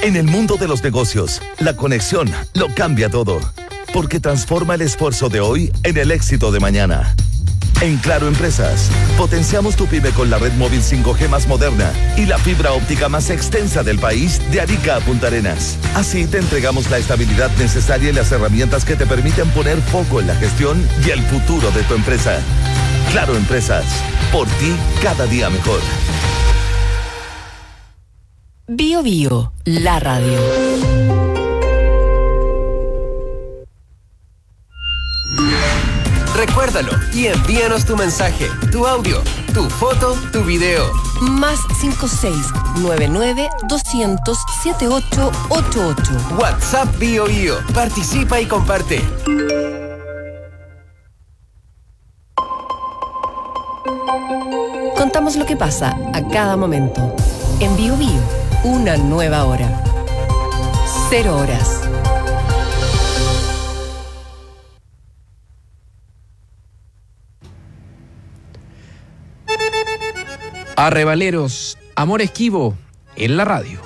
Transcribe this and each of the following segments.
En el mundo de los negocios, la conexión lo cambia todo, porque transforma el esfuerzo de hoy en el éxito de mañana. En Claro Empresas, potenciamos tu pyme con la red móvil 5G más moderna y la fibra óptica más extensa del país de Arica a Punta Arenas. Así te entregamos la estabilidad necesaria y las herramientas que te permiten poner foco en la gestión y el futuro de tu empresa. Claro Empresas, por ti cada día mejor. Bio Bio, la radio. Recuérdalo y envíanos tu mensaje, tu audio, tu foto, tu video. Más 56-99-200-7888. WhatsApp Bio Bio. Participa y comparte. Contamos lo que pasa a cada momento. En Bio Bio, una nueva hora. 0 horas. Arrebaleros, amor esquivo en la radio.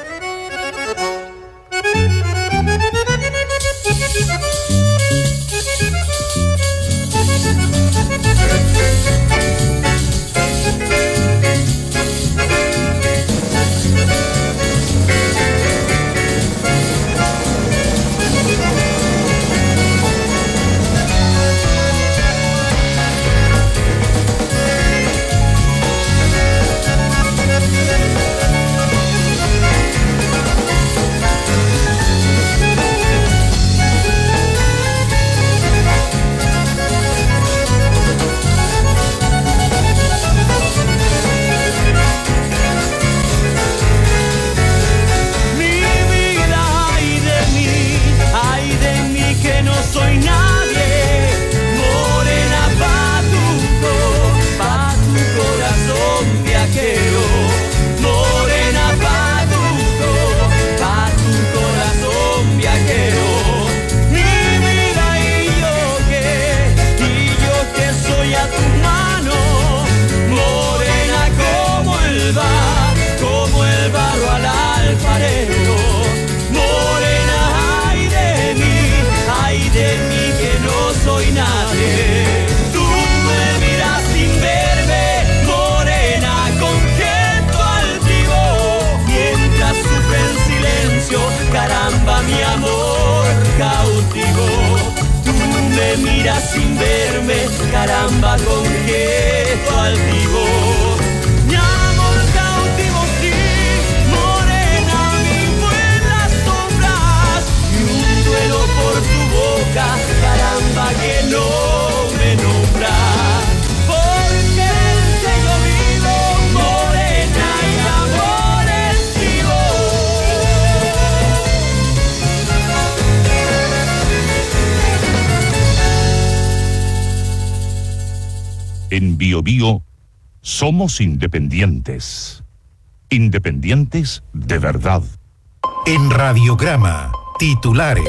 Sin verme, caramba, con gesto altivo. Mi amor cautivo, sí, morena, vivo en las sombras. Y un duelo por tu boca, caramba, que no me nombra. Porque el que yo vivo, morena, y amor esquivo. En Bio Bio somos independientes. Independientes de verdad. En Radiograma, titulares.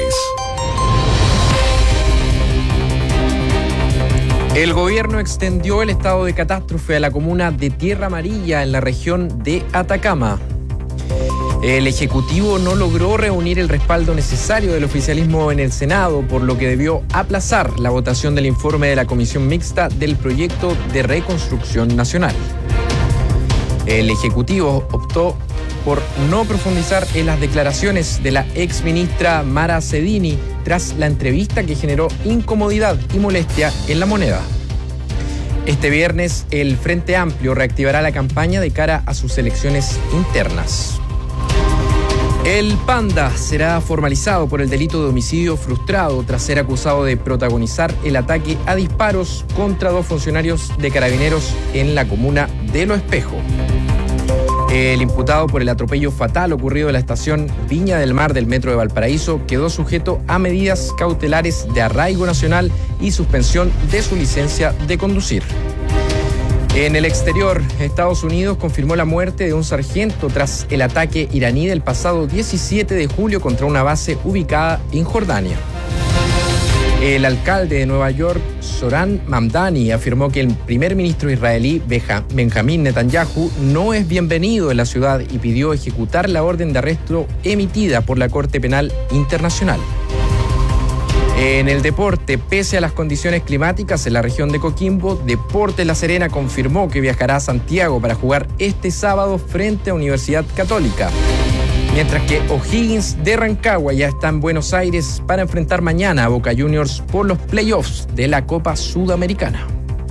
El gobierno extendió el estado de catástrofe a la comuna de Tierra Amarilla en la región de Atacama. El Ejecutivo no logró reunir el respaldo necesario del oficialismo en el Senado, por lo que debió aplazar la votación del informe de la Comisión Mixta del Proyecto de Reconstrucción Nacional. El Ejecutivo optó por no profundizar en las declaraciones de la exministra Mara Cedini tras la entrevista que generó incomodidad y molestia en La Moneda. Este viernes, el Frente Amplio reactivará la campaña de cara a sus elecciones internas. El Panda será formalizado por el delito de homicidio frustrado tras ser acusado de protagonizar el ataque a disparos contra 2 funcionarios de Carabineros en la comuna de Lo Espejo. El imputado por el atropello fatal ocurrido en la estación Viña del Mar del Metro de Valparaíso quedó sujeto a medidas cautelares de arraigo nacional y suspensión de su licencia de conducir. En el exterior, Estados Unidos confirmó la muerte de un sargento tras el ataque iraní del pasado 17 de julio contra una base ubicada en Jordania. El alcalde de Nueva York, Zohran Mamdani, afirmó que el primer ministro israelí Benjamín Netanyahu no es bienvenido en la ciudad y pidió ejecutar la orden de arresto emitida por la Corte Penal Internacional. En el deporte, pese a las condiciones climáticas en la región de Coquimbo, Deportes La Serena confirmó que viajará a Santiago para jugar este sábado frente a Universidad Católica. Mientras que O'Higgins de Rancagua ya está en Buenos Aires para enfrentar mañana a Boca Juniors por los playoffs de la Copa Sudamericana.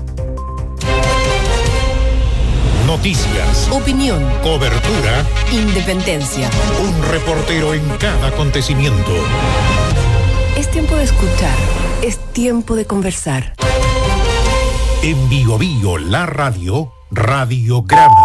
Noticias, Opinión, cobertura, independencia. un reportero en cada acontecimiento. Es tiempo de escuchar, es tiempo de conversar. En Bio Bio, la radio, Radiograma.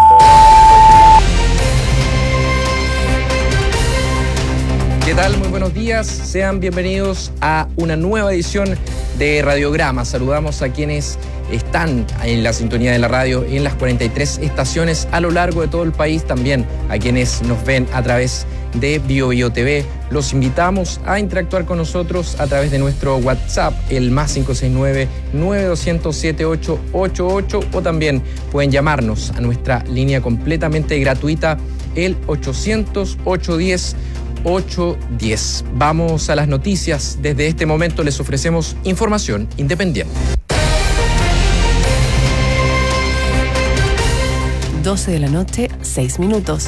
¿Qué tal? Muy buenos días. Sean bienvenidos a una nueva edición de Radiograma. Saludamos a quienes están en la sintonía de la radio en las 43 estaciones a lo largo de todo el país, también a quienes nos ven a través de Bio Bio TV. Los invitamos a interactuar con nosotros a través de nuestro WhatsApp, el más 569-9200-7888, o también pueden llamarnos a nuestra línea completamente gratuita, el 800-810-810. Vamos a las noticias. Desde este momento les ofrecemos información independiente. 12 de la noche, 6 minutos.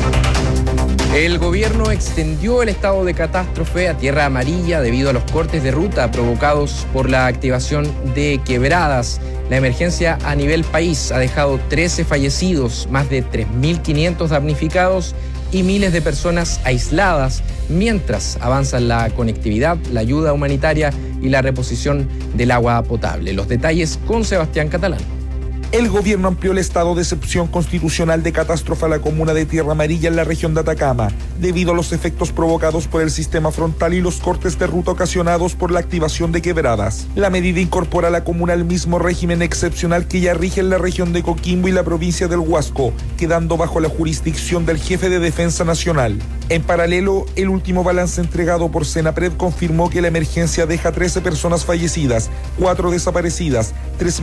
El gobierno extendió el estado de catástrofe a tierra amarilla debido a los cortes de ruta provocados por la activación de quebradas. La emergencia a nivel país ha dejado 13 fallecidos, más de 3.500 damnificados y miles de personas aisladas, mientras avanzan la conectividad, la ayuda humanitaria y la reposición del agua potable. Los detalles con Sebastián Catalán. El gobierno amplió el estado de excepción constitucional de catástrofe a la comuna de Tierra Amarilla en la región de Atacama, debido a los efectos provocados por el sistema frontal y los cortes de ruta ocasionados por la activación de quebradas. La medida incorpora a la comuna al mismo régimen excepcional que ya rige en la región de Coquimbo y la provincia del Huasco, quedando bajo la jurisdicción del jefe de Defensa Nacional. En paralelo, el último balance entregado por Senapred confirmó que la emergencia deja 13 personas fallecidas, 4 desaparecidas,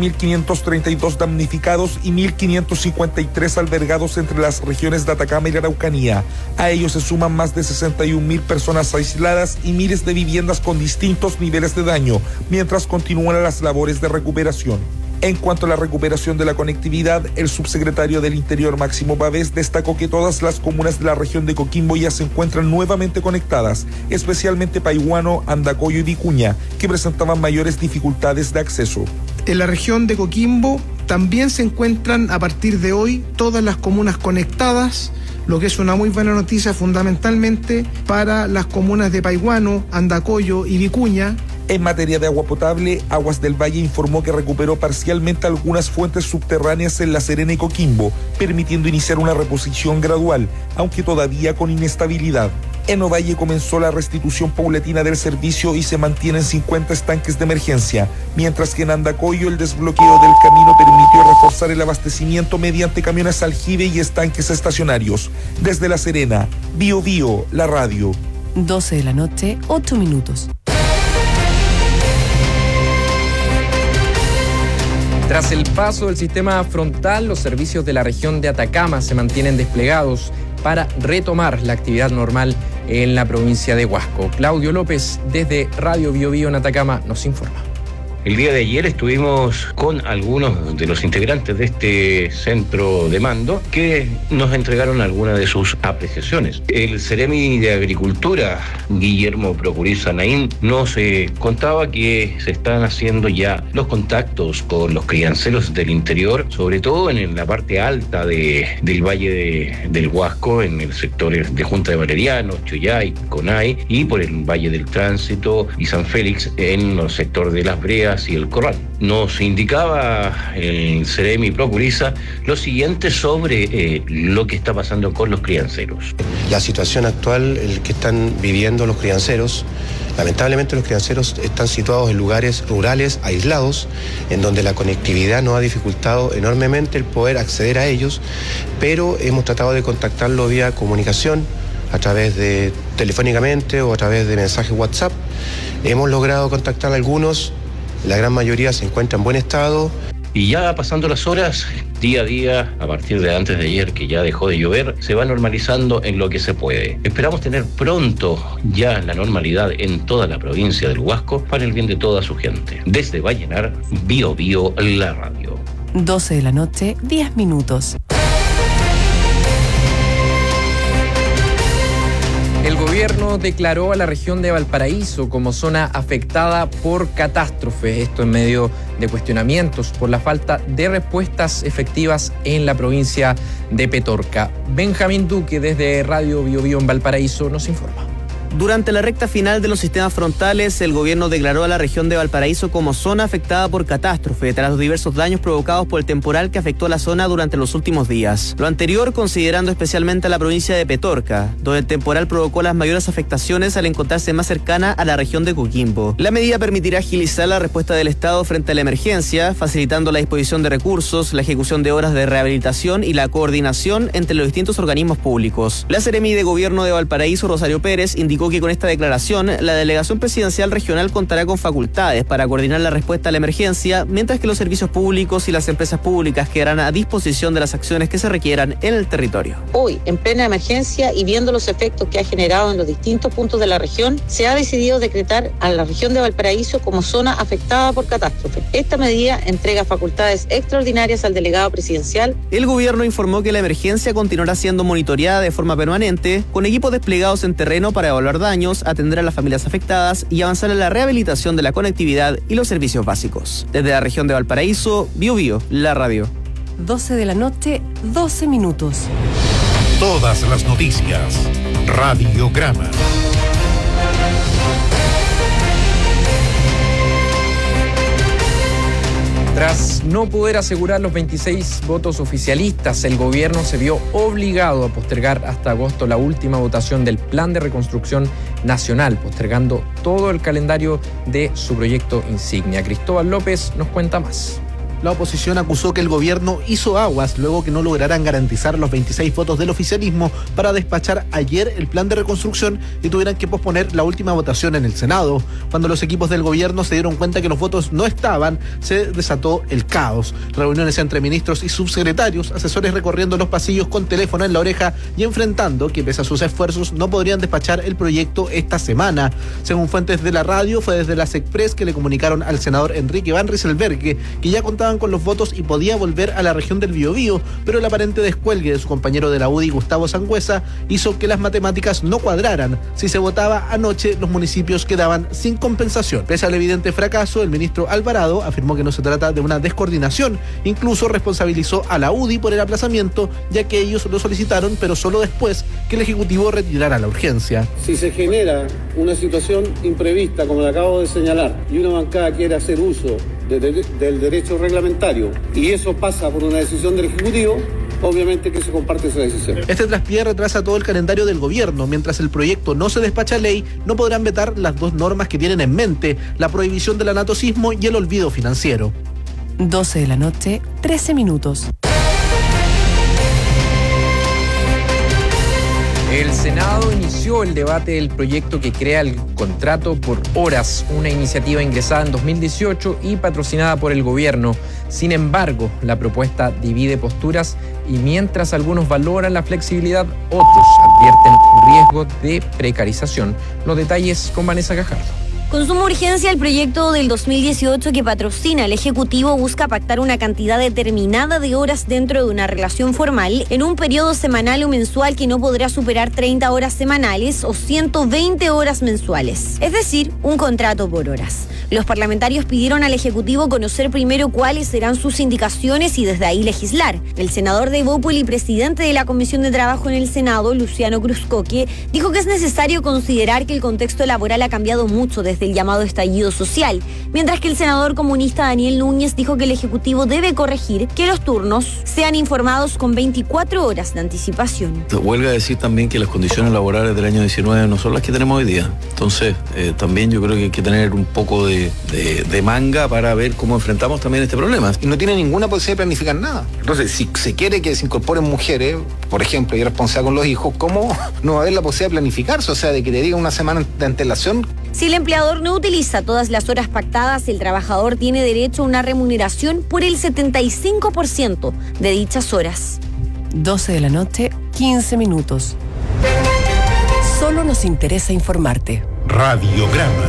3.532 damnificados y 1.553 albergados entre las regiones de Atacama y la Araucanía. A ellos se suman más de 61.000 personas aisladas y miles de viviendas con distintos niveles de daño, mientras continúan las labores de recuperación. En cuanto a la recuperación de la conectividad, el subsecretario del Interior, Máximo Pavés, destacó que todas las comunas de la región de Coquimbo ya se encuentran nuevamente conectadas, especialmente Paihuano, Andacollo y Vicuña, que presentaban mayores dificultades de acceso. En la región de Coquimbo también se encuentran a partir de hoy todas las comunas conectadas, lo que es una muy buena noticia fundamentalmente para las comunas de Paihuano, Andacollo y Vicuña. En materia de agua potable, Aguas del Valle informó que recuperó parcialmente algunas fuentes subterráneas en La Serena y Coquimbo, permitiendo iniciar una reposición gradual, aunque todavía con inestabilidad. En Ovalle comenzó la restitución paulatina del servicio y se mantienen 50 estanques de emergencia, mientras que en Andacollo el desbloqueo del camino permitió reforzar el abastecimiento mediante camiones aljibe y estanques estacionarios. Desde La Serena, Bio Bio, la radio. 12 de la noche, 8 minutos. Tras el paso del sistema frontal, los servicios de la región de Atacama se mantienen desplegados para retomar la actividad normal en la provincia de Huasco. Claudio López, desde Radio Bio Bio en Atacama, nos informa. El día de ayer estuvimos con algunos de los integrantes de este centro de mando que nos entregaron algunas de sus apreciaciones. El Ceremi de Agricultura, Guillermo Procuriza Naín, nos contaba que se están haciendo ya los contactos con los crianceros del interior, sobre todo en la parte alta del Valle del Huasco, en el sector de Junta de Valeriano, Chuyay, Conay, y por el Valle del Tránsito y San Félix en el sector de Las Breas y el Corral. Nos indicaba el Ceremi Procuriza lo siguiente sobre lo que está pasando con los crianceros. La situación actual que están viviendo los crianceros, lamentablemente los crianceros están situados en lugares rurales aislados, en donde la conectividad nos ha dificultado enormemente el poder acceder a ellos, pero hemos tratado de contactarlo vía comunicación, a través de telefónicamente o a través de mensajes WhatsApp, Hemos logrado contactar a algunos, la gran mayoría se encuentra en buen estado. Y ya pasando las horas, día a día, a partir de antes de ayer que ya dejó de llover, se va normalizando en lo que se puede. Esperamos tener pronto ya la normalidad en toda la provincia del Huasco para el bien de toda su gente. Desde Vallenar, Bío Bío, la radio. 12 de la noche, 10 minutos. El gobierno declaró a la región de Valparaíso como zona afectada por catástrofe, esto en medio de cuestionamientos por la falta de respuestas efectivas en la provincia de Petorca. Benjamín Duque desde Radio Bío Bío en Valparaíso nos informa. Durante la recta final de los sistemas frontales, el gobierno declaró a la región de Valparaíso como zona afectada por catástrofe tras los diversos daños provocados por el temporal que afectó a la zona durante los últimos días. Lo anterior considerando especialmente a la provincia de Petorca, donde el temporal provocó las mayores afectaciones al encontrarse más cercana a la región de Coquimbo. La medida permitirá agilizar la respuesta del Estado frente a la emergencia, facilitando la disposición de recursos, la ejecución de obras de rehabilitación y la coordinación entre los distintos organismos públicos. La Seremi de Gobierno de Valparaíso, Rosario Pérez, indicó que con esta declaración, la delegación presidencial regional contará con facultades para coordinar la respuesta a la emergencia, mientras que los servicios públicos y las empresas públicas quedarán a disposición de las acciones que se requieran en el territorio. Hoy, en plena emergencia y viendo los efectos que ha generado en los distintos puntos de la región, se ha decidido decretar a la región de Valparaíso como zona afectada por catástrofe. Esta medida entrega facultades extraordinarias al delegado presidencial. El gobierno informó que la emergencia continuará siendo monitoreada de forma permanente, con equipos desplegados en terreno para evaluar daños, atender a las familias afectadas y avanzar en la rehabilitación de la conectividad y los servicios básicos. Desde la región de Valparaíso, Bío Bío, la radio. 12 de la noche, 12 minutos. Todas las noticias. Radiograma. Tras no poder asegurar los 26 votos oficialistas, el gobierno se vio obligado a postergar hasta agosto la última votación del Plan de Reconstrucción Nacional, postergando todo el calendario de su proyecto insignia. Cristóbal López nos cuenta más. La oposición acusó que el gobierno hizo aguas luego que no lograran garantizar los 26 votos del oficialismo para despachar ayer el plan de reconstrucción y tuvieran que posponer la última votación en el Senado. Cuando los equipos del gobierno se dieron cuenta que los votos no estaban, se desató el caos. Reuniones entre ministros y subsecretarios, asesores recorriendo los pasillos con teléfono en la oreja y enfrentando que pese a sus esfuerzos no podrían despachar el proyecto esta semana. Según fuentes de la radio, fue desde la SECPRES que le comunicaron al senador Enrique Van Rieselberghe que ya contaban con los votos y podía volver a la región del Biobío, pero el aparente descuelgue de su compañero de la UDI, Gustavo Sangüesa, hizo que las matemáticas no cuadraran. Si se votaba anoche, los municipios quedaban sin compensación. Pese al evidente fracaso, el ministro Alvarado afirmó que no se trata de una descoordinación. Incluso responsabilizó a la UDI por el aplazamiento, ya que ellos lo solicitaron, pero solo después que el Ejecutivo retirara la urgencia. Si se genera una situación imprevista, como la acabo de señalar, y una bancada quiere hacer uso del derecho reglamentario y eso pasa por una decisión del Ejecutivo, obviamente que se comparte esa decisión. Este traspié retrasa todo el calendario del gobierno. Mientras el proyecto no se despacha a ley, no podrán vetar las dos normas que tienen en mente, la prohibición del anatocismo y el olvido financiero. 12 de la noche, 13 minutos. El Senado inició el debate del proyecto que crea el contrato por horas, una iniciativa ingresada en 2018 y patrocinada por el gobierno. Sin embargo, la propuesta divide posturas y mientras algunos valoran la flexibilidad, otros advierten riesgo de precarización. Los detalles con Vanessa Gajardo. Con suma urgencia, el proyecto del 2018 que patrocina el Ejecutivo busca pactar una cantidad determinada de horas dentro de una relación formal en un periodo semanal o mensual que no podrá superar 30 horas semanales o 120 horas mensuales, es decir, un contrato por horas. Los parlamentarios pidieron al Ejecutivo conocer primero cuáles serán sus indicaciones y desde ahí legislar. El senador de Evópoli y presidente de la Comisión de Trabajo en el Senado, Luciano Cruzcoque, dijo que es necesario considerar que el contexto laboral ha cambiado mucho desde el llamado estallido social, mientras que el senador comunista Daniel Núñez dijo que el Ejecutivo debe corregir que los turnos sean informados con 24 horas de anticipación. Huelga decir también que las condiciones laborales del año 19 no son las que tenemos hoy día. Entonces, también yo creo que hay que tener un poco de manga para ver cómo enfrentamos también este problema. Y no tiene ninguna posibilidad de planificar nada. Entonces, si se quiere que se incorporen mujeres, por ejemplo, y responsabilidad con los hijos, ¿cómo no va a haber la posibilidad de planificarse? O sea, de que te diga una semana de antelación Si el empleador no utiliza todas las horas pactadas, el trabajador tiene derecho a una remuneración por el 75% de dichas horas. 12 de la noche, 15 minutos. Solo nos interesa informarte. Radiograma.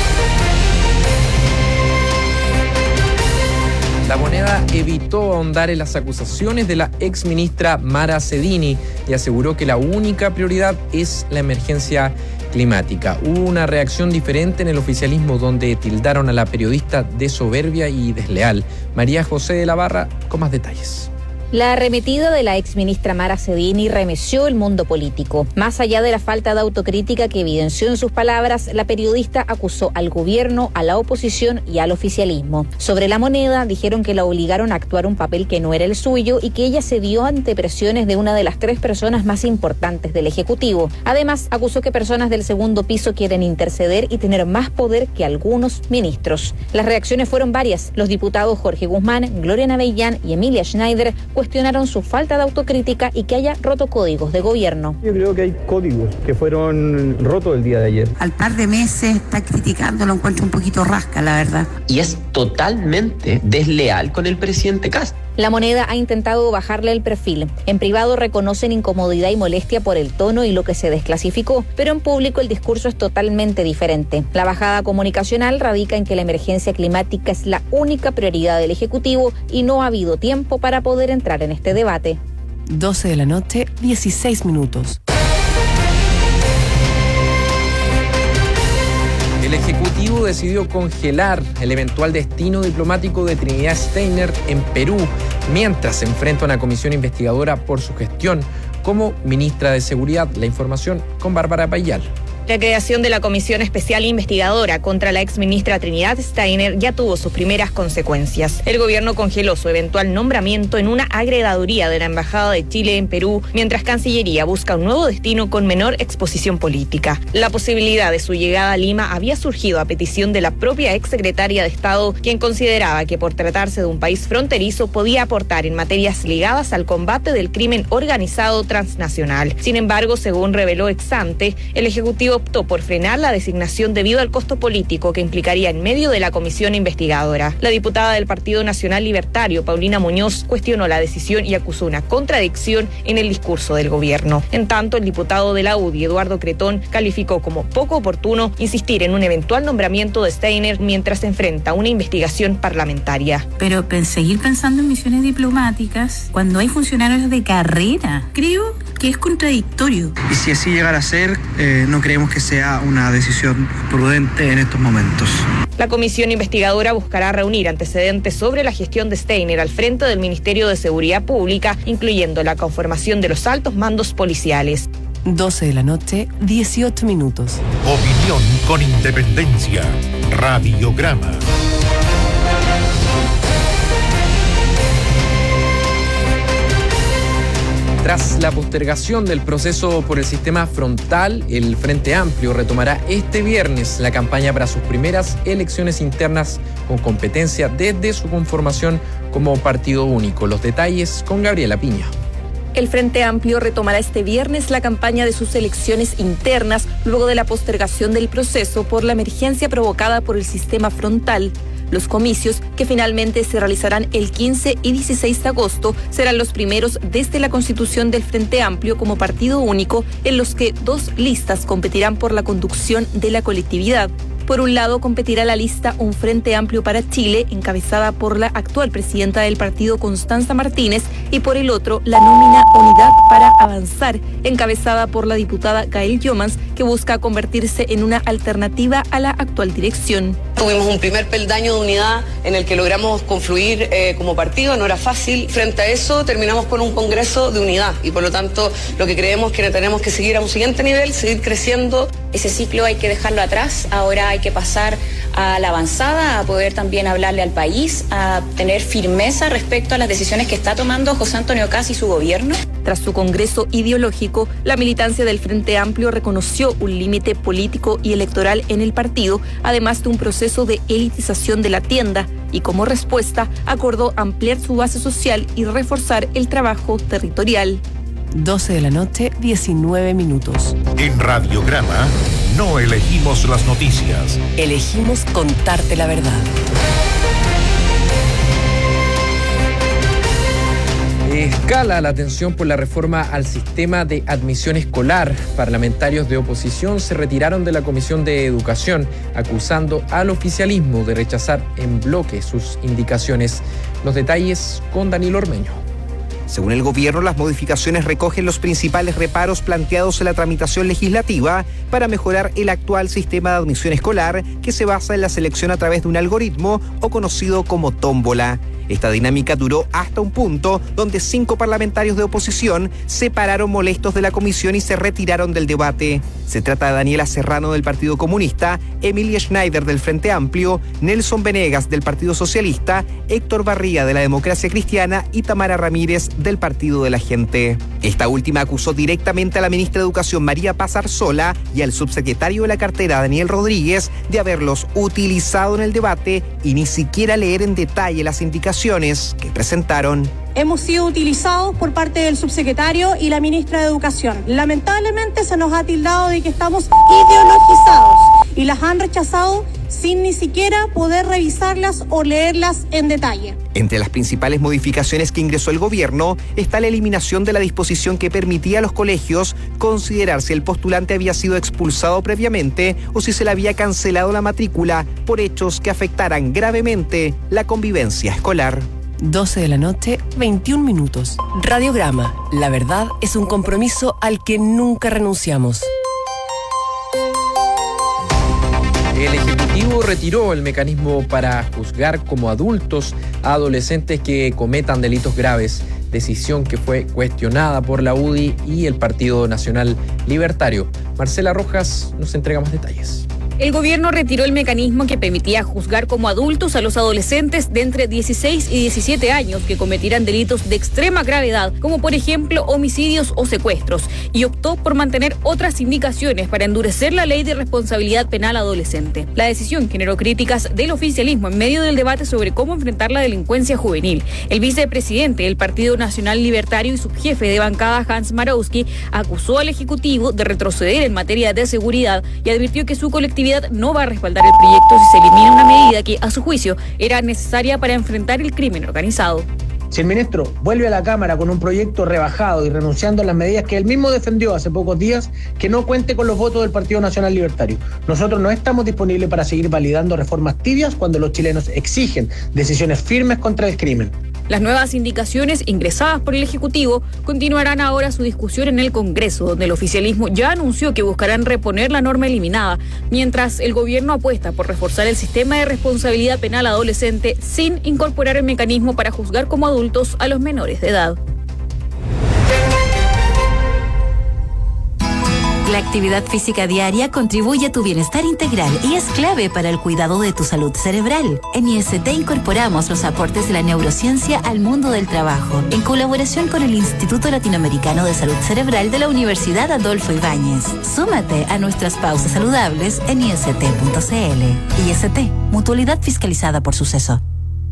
La Moneda evitó ahondar en las acusaciones de la exministra Mara Cedini y aseguró que la única prioridad es la emergencia climática. Hubo una reacción diferente en el oficialismo, donde tildaron a la periodista de soberbia y desleal. María José de la Barra con más detalles. La arremetida de la exministra Mara Cedini remeció el mundo político. Más allá de la falta de autocrítica que evidenció en sus palabras, la periodista acusó al gobierno, a la oposición y al oficialismo. Sobre La Moneda, dijeron que la obligaron a actuar un papel que no era el suyo y que ella cedió ante presiones de una de las 3 personas más importantes del Ejecutivo. Además, acusó que personas del segundo piso quieren interceder y tener más poder que algunos ministros. Las reacciones fueron varias. Los diputados Jorge Guzmán, Gloria Navellán y Emilia Schneider cuestionaron su falta de autocrítica y que haya roto códigos de gobierno. Yo creo que hay códigos que fueron rotos el día de ayer. Al par de meses está criticando, lo encuentro un poquito rasca, la verdad. Y es totalmente desleal con el presidente Kast. La Moneda ha intentado bajarle el perfil. En privado reconocen incomodidad y molestia por el tono y lo que se desclasificó, pero en público el discurso es totalmente diferente. La bajada comunicacional radica en que la emergencia climática es la única prioridad del Ejecutivo y no ha habido tiempo para poder entrar en este debate. 12 de la noche, 16 minutos. El Ejecutivo decidió congelar el eventual destino diplomático de Trinidad Steiner en Perú, mientras se enfrenta a una comisión investigadora por su gestión como ministra de Seguridad. La información con Bárbara Payal. La creación de la Comisión Especial Investigadora contra la exministra Trinidad Steiner ya tuvo sus primeras consecuencias. El gobierno congeló su eventual nombramiento en una agregaduría de la Embajada de Chile en Perú, mientras Cancillería busca un nuevo destino con menor exposición política. La posibilidad de su llegada a Lima había surgido a petición de la propia exsecretaria de Estado, quien consideraba que por tratarse de un país fronterizo podía aportar en materias ligadas al combate del crimen organizado transnacional. Sin embargo, según reveló ex ante, el Ejecutivo optó por frenar la designación debido al costo político que implicaría en medio de la comisión investigadora. La diputada del Partido Nacional Libertario, Paulina Muñoz, cuestionó la decisión y acusó una contradicción en el discurso del gobierno. En tanto, el diputado de la UDI, Eduardo Cretón, calificó como poco oportuno insistir en un eventual nombramiento de Steiner mientras se enfrenta a una investigación parlamentaria. Pero seguir pensando en misiones diplomáticas cuando hay funcionarios de carrera, creo que es contradictorio. Y si así llegara a ser, no creemos que sea una decisión prudente en estos momentos. La comisión investigadora buscará reunir antecedentes sobre la gestión de Steiner al frente del Ministerio de Seguridad Pública, incluyendo la conformación de los altos mandos policiales. 12 de la noche, 18 minutos. Opinión con independencia. Radiograma. Tras la postergación del proceso por el sistema frontal, el Frente Amplio retomará este viernes la campaña para sus primeras elecciones internas con competencia desde su conformación como partido único. Los detalles con Gabriela Piña. El Frente Amplio retomará este viernes la campaña de sus elecciones internas luego de la postergación del proceso por la emergencia provocada por el sistema frontal. Los comicios, que finalmente se realizarán el 15 y 16 de agosto, serán los primeros desde la constitución del Frente Amplio como partido único, en los que 2 listas competirán por la conducción de la colectividad. Por un lado, competirá la lista Un Frente Amplio para Chile, encabezada por la actual presidenta del partido, Constanza Martínez, y por el otro, la nómina Unidad para Avanzar, encabezada por la diputada Gael Yomans, que busca convertirse en una alternativa a la actual dirección. Tuvimos un primer peldaño de unidad en el que logramos confluir como partido, no era fácil. Frente a eso, terminamos con un congreso de unidad y por lo tanto lo que creemos que tenemos que seguir a un siguiente nivel, seguir creciendo. Ese ciclo hay que dejarlo atrás, ahora hay que pasar a la avanzada, a poder también hablarle al país, a tener firmeza respecto a las decisiones que está tomando José Antonio Kast y su gobierno. Tras su congreso ideológico, la militancia del Frente Amplio reconoció un límite político y electoral en el partido, además de un proceso de elitización de la tienda, y como respuesta acordó ampliar su base social y reforzar el trabajo territorial. 12 de la noche, 19 minutos. En Radiograma No elegimos las noticias. Elegimos contarte la verdad. Escala la tensión por la reforma al sistema de admisión escolar. Parlamentarios de oposición se retiraron de la Comisión de Educación, acusando al oficialismo de rechazar en bloque sus indicaciones. Los detalles con Danilo Ormeño. Según el gobierno, las modificaciones recogen los principales reparos planteados en la tramitación legislativa para mejorar el actual sistema de admisión escolar, que se basa en la selección a través de un algoritmo o conocido como tómbola. Esta dinámica duró hasta un punto donde 5 parlamentarios de oposición se pararon molestos de la comisión y se retiraron del debate. Se trata de Daniela Serrano del Partido Comunista, Emilia Schneider del Frente Amplio, Nelson Venegas del Partido Socialista, Héctor Barría de la Democracia Cristiana y Tamara Ramírez del Partido de la Gente. Esta última acusó directamente a la ministra de Educación María Paz Arzola y al subsecretario de la cartera Daniel Rodríguez de haberlos utilizado en el debate y ni siquiera leer en detalle las indicaciones que presentaron. Hemos sido utilizados por parte del subsecretario y la ministra de Educación. Lamentablemente se nos ha tildado de que estamos ideologizados y las han rechazado sin ni siquiera poder revisarlas o leerlas en detalle. Entre las principales modificaciones que ingresó el gobierno está la eliminación de la disposición que permitía a los colegios considerar si el postulante había sido expulsado previamente o si se le había cancelado la matrícula por hechos que afectaran gravemente la convivencia escolar. 12 de la noche, 21 minutos. Radiograma. La verdad es un compromiso al que nunca renunciamos. El Ejecutivo retiró el mecanismo para juzgar como adultos a adolescentes que cometan delitos graves, decisión que fue cuestionada por la UDI y el Partido Nacional Libertario. Marcela Rojas nos entrega más detalles. El gobierno retiró el mecanismo que permitía juzgar como adultos a los adolescentes de entre 16 y 17 años que cometieran delitos de extrema gravedad, como por ejemplo homicidios o secuestros, y optó por mantener otras indicaciones para endurecer la ley de responsabilidad penal adolescente. La decisión generó críticas del oficialismo en medio del debate sobre cómo enfrentar la delincuencia juvenil. El vicepresidente del Partido Nacional Libertario y subjefe de bancada, Hans Marowski, acusó al Ejecutivo de retroceder en materia de seguridad y advirtió que su colectividad no va a respaldar el proyecto si se elimina una medida que, a su juicio, era necesaria para enfrentar el crimen organizado. Si el ministro vuelve a la Cámara con un proyecto rebajado y renunciando a las medidas que él mismo defendió hace pocos días, que no cuente con los votos del Partido Nacional Libertario. Nosotros no estamos disponibles para seguir validando reformas tibias cuando los chilenos exigen decisiones firmes contra el crimen. Las nuevas indicaciones ingresadas por el Ejecutivo continuarán ahora su discusión en el Congreso, donde el oficialismo ya anunció que buscarán reponer la norma eliminada, mientras el gobierno apuesta por reforzar el sistema de responsabilidad penal adolescente sin incorporar el mecanismo para juzgar como adultos a los menores de edad. La actividad física diaria contribuye a tu bienestar integral y es clave para el cuidado de tu salud cerebral. En IST incorporamos los aportes de la neurociencia al mundo del trabajo, en colaboración con el Instituto Latinoamericano de Salud Cerebral de la Universidad Adolfo Ibáñez. Súmate a nuestras pausas saludables en ist.cl. IST, mutualidad fiscalizada por Suceso.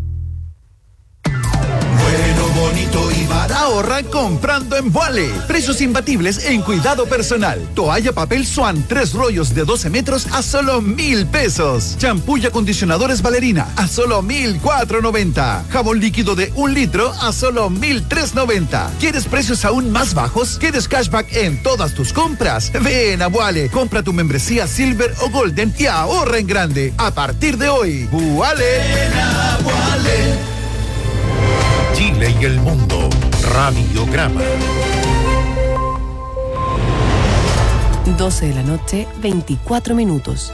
Bonito y barato. Ahorra comprando en Vuale. Precios imbatibles en cuidado personal. Toalla papel Swan, 3 rollos de 12 metros a solo 1,000 pesos. Champú y acondicionadores Valerina a solo 1,490. Jabón líquido de 1 litro a solo 1,390. ¿Quieres precios aún más bajos? ¿Quieres cashback en todas tus compras? Ven a Vuale. Compra tu membresía Silver o Golden y ahorra en grande. A partir de hoy. Vuale. Ven a Vuale. Chile y el mundo. Radiograma. 12 de la noche, 24 minutos.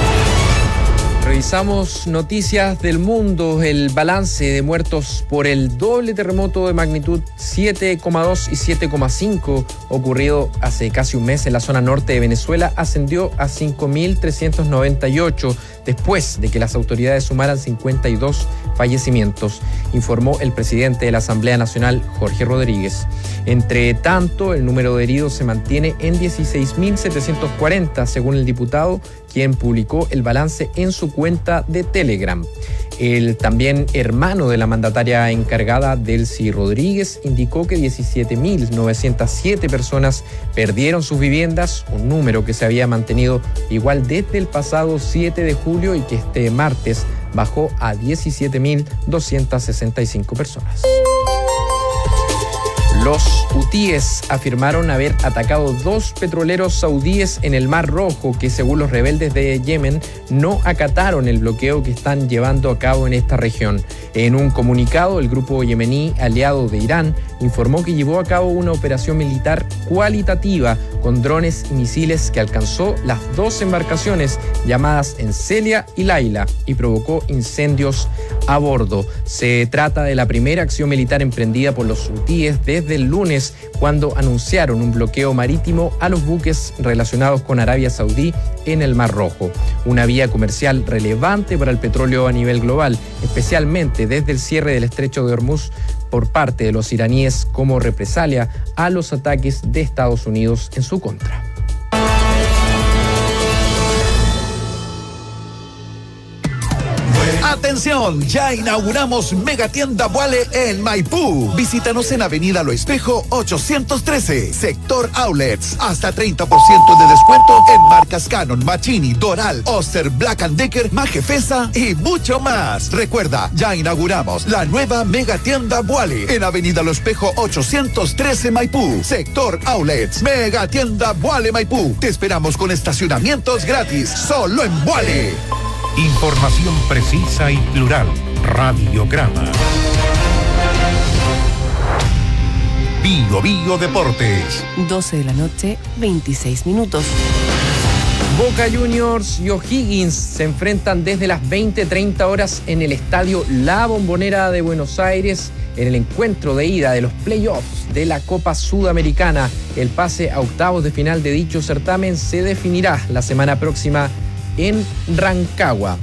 Revisamos noticias del mundo. El balance de muertos por el doble terremoto de magnitud 7,2 y 7,5 ocurrido hace casi un mes en la zona norte de Venezuela ascendió a 5.398 después de que las autoridades sumaran 52 fallecimientos, informó el presidente de la Asamblea Nacional, Jorge Rodríguez. Entre tanto, el número de heridos se mantiene en 16.740, según el diputado, quien publicó el balance en su cuenta de Telegram. El también hermano de la mandataria encargada, Delcy Rodríguez, indicó que 17.907 personas perdieron sus viviendas, un número que se había mantenido igual desde el pasado 7 de julio y que este martes bajó a 17.265 personas. Los hutíes afirmaron haber atacado 2 petroleros saudíes en el Mar Rojo que, según los rebeldes de Yemen, no acataron el bloqueo que están llevando a cabo en esta región. En un comunicado, el grupo yemení aliado de Irán informó que llevó a cabo una operación militar cualitativa con drones y misiles que alcanzó las 2 embarcaciones llamadas Encelia y Laila y provocó incendios a bordo. Se trata de la primera acción militar emprendida por los hutíes desde el lunes, cuando anunciaron un bloqueo marítimo a los buques relacionados con Arabia Saudí en el Mar Rojo, una vía comercial relevante para el petróleo a nivel global, especialmente desde el cierre del estrecho de Hormuz por parte de los iraníes como represalia a los ataques de Estados Unidos en su contra. Atención, ya inauguramos Megatienda Vuale en Maipú. Visítanos en Avenida Lo Espejo 813, Sector Outlets. Hasta 30% de descuento en marcas Canon, Machini, Doral, Oster, Black & Decker, Majefesa y mucho más. Recuerda, ya inauguramos la nueva Megatienda Vuale en Avenida Lo Espejo 813 Maipú, Sector Outlets. Megatienda Vuale Maipú. Te esperamos con estacionamientos gratis, solo en Vuale. Información precisa y plural. Radiograma. Bio Deportes. 12 de la noche, 26 minutos. Boca Juniors y O'Higgins se enfrentan desde las 20:30 horas en el estadio La Bombonera de Buenos Aires en el encuentro de ida de los playoffs de la Copa Sudamericana. El pase a octavos de final de dicho certamen se definirá la semana próxima en Rancagua.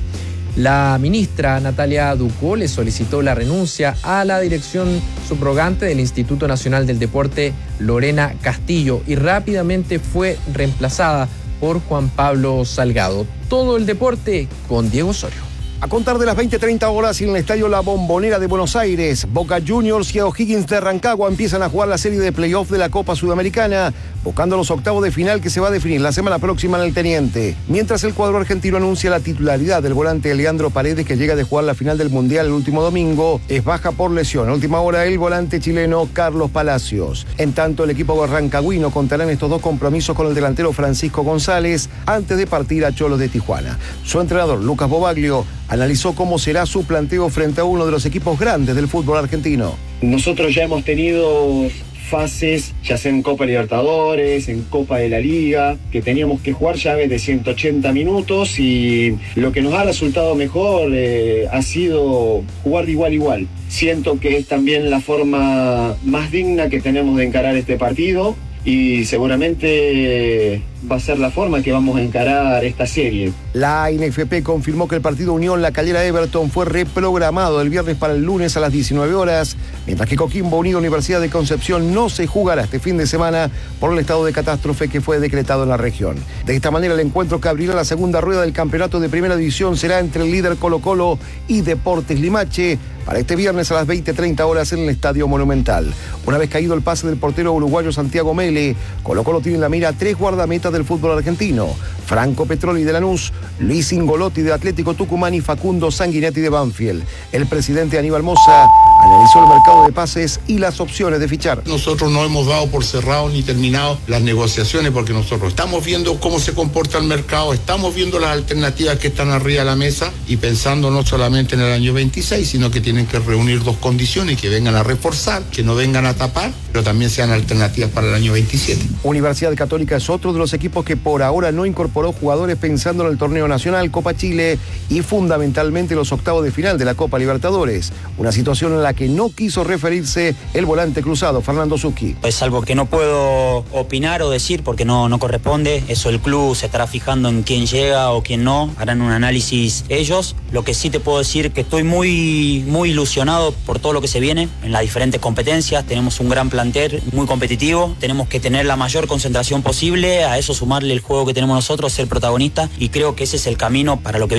La ministra Natalia Ducó le solicitó la renuncia a la dirección subrogante del Instituto Nacional del Deporte, Lorena Castillo, y rápidamente fue reemplazada por Juan Pablo Salgado. Todo el deporte con Diego Osorio. A contar de las 20:30 horas en el estadio La Bombonera de Buenos Aires, Boca Juniors y O'Higgins de Rancagua empiezan a jugar la serie de playoff de la Copa Sudamericana, buscando los octavos de final que se va a definir la semana próxima en el Teniente. Mientras el cuadro argentino anuncia la titularidad del volante Leandro Paredes, que llega de jugar la final del Mundial el último domingo, es baja por lesión. A última hora, el volante chileno Carlos Palacios. En tanto, el equipo rancagüino contará en estos 2 compromisos con el delantero Francisco González antes de partir a Cholos de Tijuana. Su entrenador, Lucas Bobaglio, analizó cómo será su planteo frente a uno de los equipos grandes del fútbol argentino. Nosotros ya hemos tenido fases, ya sea en Copa Libertadores, en Copa de la Liga, que teníamos que jugar llaves de 180 minutos y lo que nos ha resultado mejor ha sido jugar de igual a igual. Siento que es también la forma más digna que tenemos de encarar este partido y seguramente va a ser la forma que vamos a encarar esta serie. La ANFP confirmó que el partido Unión La Calera Everton fue reprogramado el viernes para el lunes a las 19 horas, mientras que Coquimbo Unido Universidad de Concepción no se jugará este fin de semana por el estado de catástrofe que fue decretado en la región. De esta manera, el encuentro que abrirá la segunda rueda del campeonato de primera división será entre el líder Colo-Colo y Deportes Limache, para este viernes a las 20:30 horas en el Estadio Monumental. Una vez caído el pase del portero uruguayo Santiago Mele, Colo-Colo tiene en la mira 3 guardametas del fútbol argentino: Franco Petroli de Lanús, Luis Ingolotti de Atlético Tucumán y Facundo Sanguinetti de Banfield. El presidente Aníbal Mosa analizó el mercado de pases y las opciones de fichar. Nosotros no hemos dado por cerrado ni terminado las negociaciones porque nosotros estamos viendo cómo se comporta el mercado, estamos viendo las alternativas que están arriba de la mesa y pensando no solamente en el año 26, sino que tienen que reunir 2 condiciones: que vengan a reforzar, que no vengan a tapar, pero también sean alternativas para el año 27. Universidad Católica es otro de los equipos que por ahora no incorporó jugadores pensando en el torneo nacional, Copa Chile y fundamentalmente los octavos de final de la Copa Libertadores. Una situación en la que no quiso referirse el volante cruzado Fernando Zucchi. Es algo que no puedo opinar o decir porque no corresponde. Eso el club se estará fijando en quién llega o quién no. Harán un análisis ellos. Lo que sí te puedo decir que estoy muy ilusionado por todo lo que se viene en las diferentes competencias. Tenemos un gran plantel muy competitivo. Tenemos que tener la mayor concentración posible. A eso sumarle el juego que tenemos nosotros, ser protagonistas, y creo que ese es el camino para lo que viene.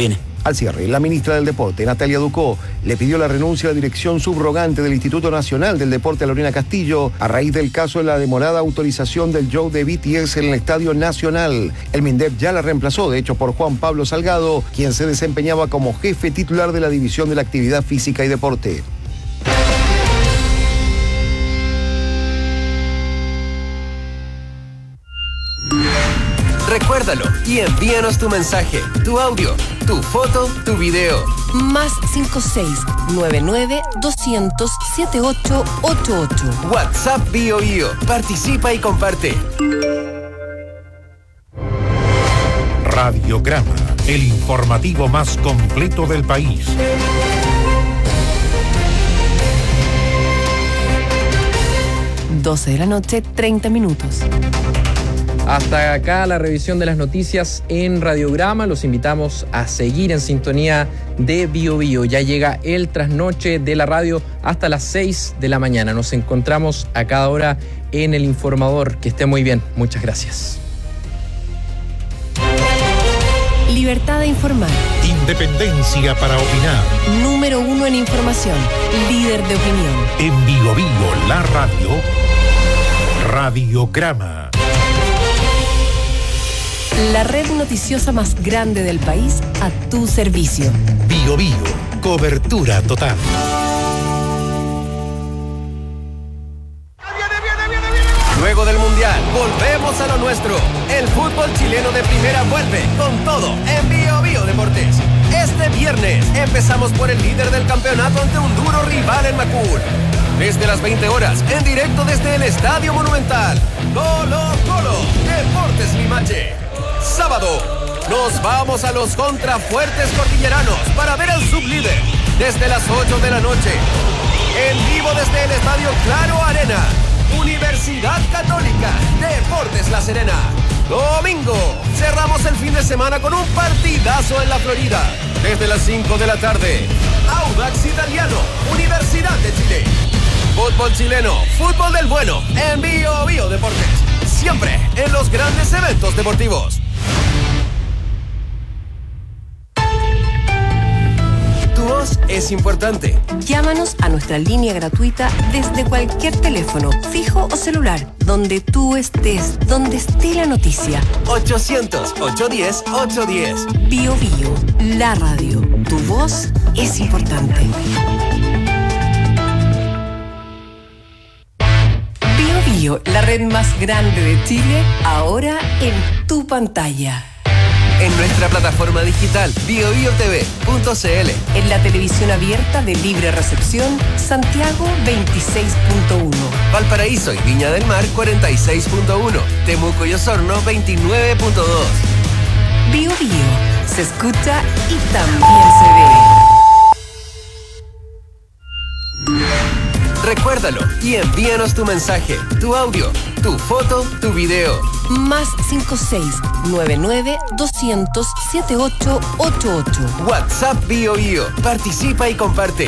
Al cierre, la ministra del Deporte, Natalia Ducó, le pidió la renuncia a la dirección subrogante del Instituto Nacional del Deporte, Lorena Castillo, a raíz del caso de la demorada autorización del show de BTS en el Estadio Nacional. El MINDEP ya la reemplazó, de hecho, por Juan Pablo Salgado, quien se desempeñaba como jefe titular de la División de la Actividad Física y Deporte. Recuérdalo y envíanos tu mensaje, tu audio, tu foto, tu video. Más 56-99-200-7888. WhatsApp Bio Bio. Participa y comparte. Radiograma, el informativo más completo del país. 12 de la noche, 30 minutos. Hasta acá la revisión de las noticias en Radiograma. Los invitamos a seguir en sintonía de Bio Bio. Ya llega el trasnoche de la radio hasta las 6 de la mañana. Nos encontramos a cada hora en El Informador. Que esté muy bien. Muchas gracias. Libertad de informar. Independencia para opinar. Número 1 en información. Líder de opinión. En Bio Bio, la radio. Radiograma. La red noticiosa más grande del país a tu servicio. Bio Bio, cobertura total. Luego del Mundial, volvemos a lo nuestro. El fútbol chileno de primera vuelve con todo en Bio Bio Deportes. Este viernes empezamos por el líder del campeonato ante un duro rival en Macul. Desde las 20 horas, en directo desde el Estadio Monumental. Colo Colo, Deportes Limache. Sábado, nos vamos a los contrafuertes cordilleranos para ver al sublíder desde las 8 de la noche. En vivo desde el Estadio Claro Arena. Universidad Católica, Deportes La Serena. Domingo, cerramos el fin de semana con un partidazo en la Florida. Desde las 5 de la tarde, Audax Italiano, Universidad de Chile. Fútbol chileno, fútbol del bueno, en Bio Bio Deportes. Siempre en los grandes eventos deportivos. Tu voz es importante. Llámanos a nuestra línea gratuita desde cualquier teléfono, fijo o celular, donde tú estés, donde esté la noticia. 800-810-810. Bio Bio, la radio. Tu voz es importante. Bio Bio, la red más grande de Chile, ahora en tu pantalla. En nuestra plataforma digital biobiotv.cl. En la televisión abierta de libre recepción, Santiago 26.1. Valparaíso y Viña del Mar 46.1. Temuco y Osorno 29.2. Bio Bio, se escucha y también se ve. Recuérdalo y envíanos tu mensaje, tu audio, tu foto, tu video. Más 56-99-200-7888. WhatsApp Bio Bio. Participa y comparte.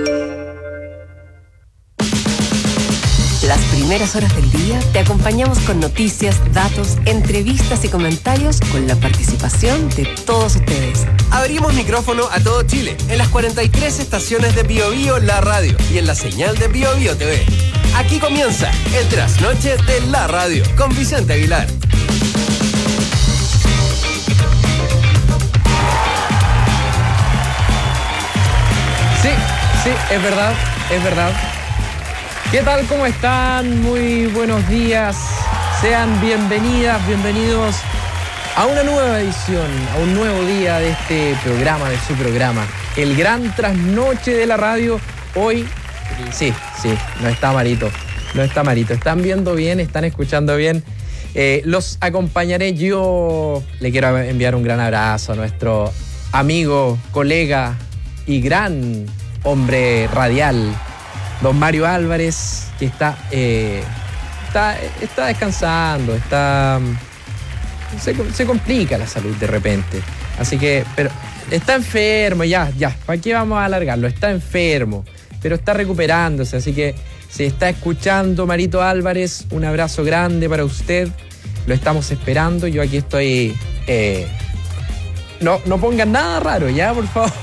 Las primeras horas del día te acompañamos con noticias, datos, entrevistas y comentarios con la participación de todos ustedes. Abrimos micrófono a todo Chile en las 43 estaciones de Bio Bio La Radio y en la señal de Bio Bio TV. Aquí comienza el trasnoche de la radio con Vicente Aguilar. Sí, es verdad. ¿Qué tal? ¿Cómo están? Muy buenos días. Sean bienvenidas, bienvenidos a una nueva edición, a un nuevo día de este programa, de su programa. El gran trasnoche de la radio. Hoy, sí, no está Marito. Están viendo bien, están escuchando bien. Los acompañaré yo. Le quiero enviar un gran abrazo a nuestro amigo, colega y gran hombre radial, don Mario Álvarez, que está descansando, se complica la salud de repente. Así que, pero está enfermo, ya, ¿para qué vamos a alargarlo? Está enfermo, pero está recuperándose, así que si está escuchando Marito Álvarez, un abrazo grande para usted. Lo estamos esperando, yo aquí estoy No pongan nada raro, ya, por favor.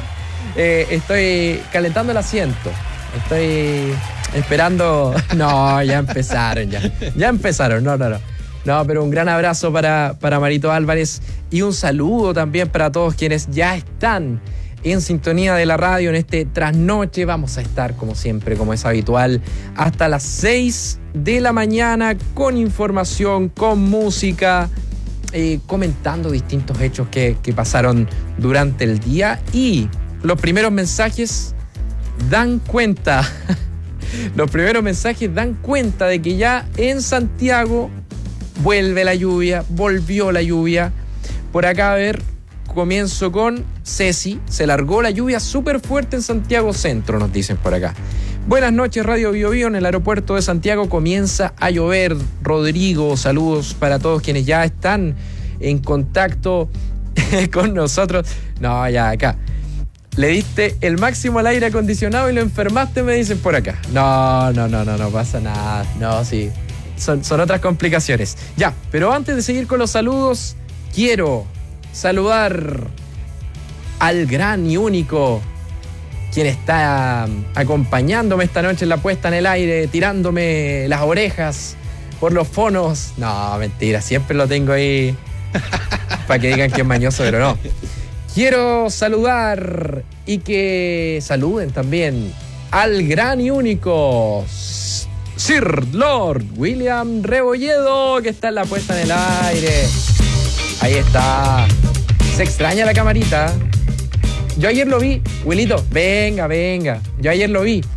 Estoy calentando el asiento. Estoy esperando. No, ya empezaron, ya. Ya empezaron, no. No, pero un gran abrazo para Marito Álvarez y un saludo también para todos quienes ya están en sintonía de la radio en este trasnoche. Vamos a estar, como siempre, como es habitual, hasta las 6 de la mañana con información, con música, comentando distintos hechos que pasaron durante el día. Y los primeros mensajes dan cuenta. Los primeros mensajes dan cuenta de que ya en Santiago vuelve la lluvia, volvió la lluvia. Por acá, a ver, comienzo con Ceci. Se largó la lluvia súper fuerte en Santiago Centro, nos dicen por acá. Buenas noches, Radio Bio Bio. En el aeropuerto de Santiago comienza a llover. Rodrigo, saludos para todos quienes ya están en contacto con nosotros. No, ya acá. Le diste el máximo al aire acondicionado y lo enfermaste, me dicen por acá. No pasa nada. No, sí. Son otras complicaciones. Ya, pero antes de seguir con los saludos, quiero saludar al gran y único quien está acompañándome esta noche en la puesta en el aire, tirándome las orejas por los fonos. No, mentira, siempre lo tengo ahí para que digan que es mañoso, pero no. Quiero saludar y que saluden también al gran y único Sir Lord William Rebolledo, que está en la puesta en el aire. Ahí está. Se extraña la camarita. Yo ayer lo vi. Wilito, venga. Yo ayer lo vi.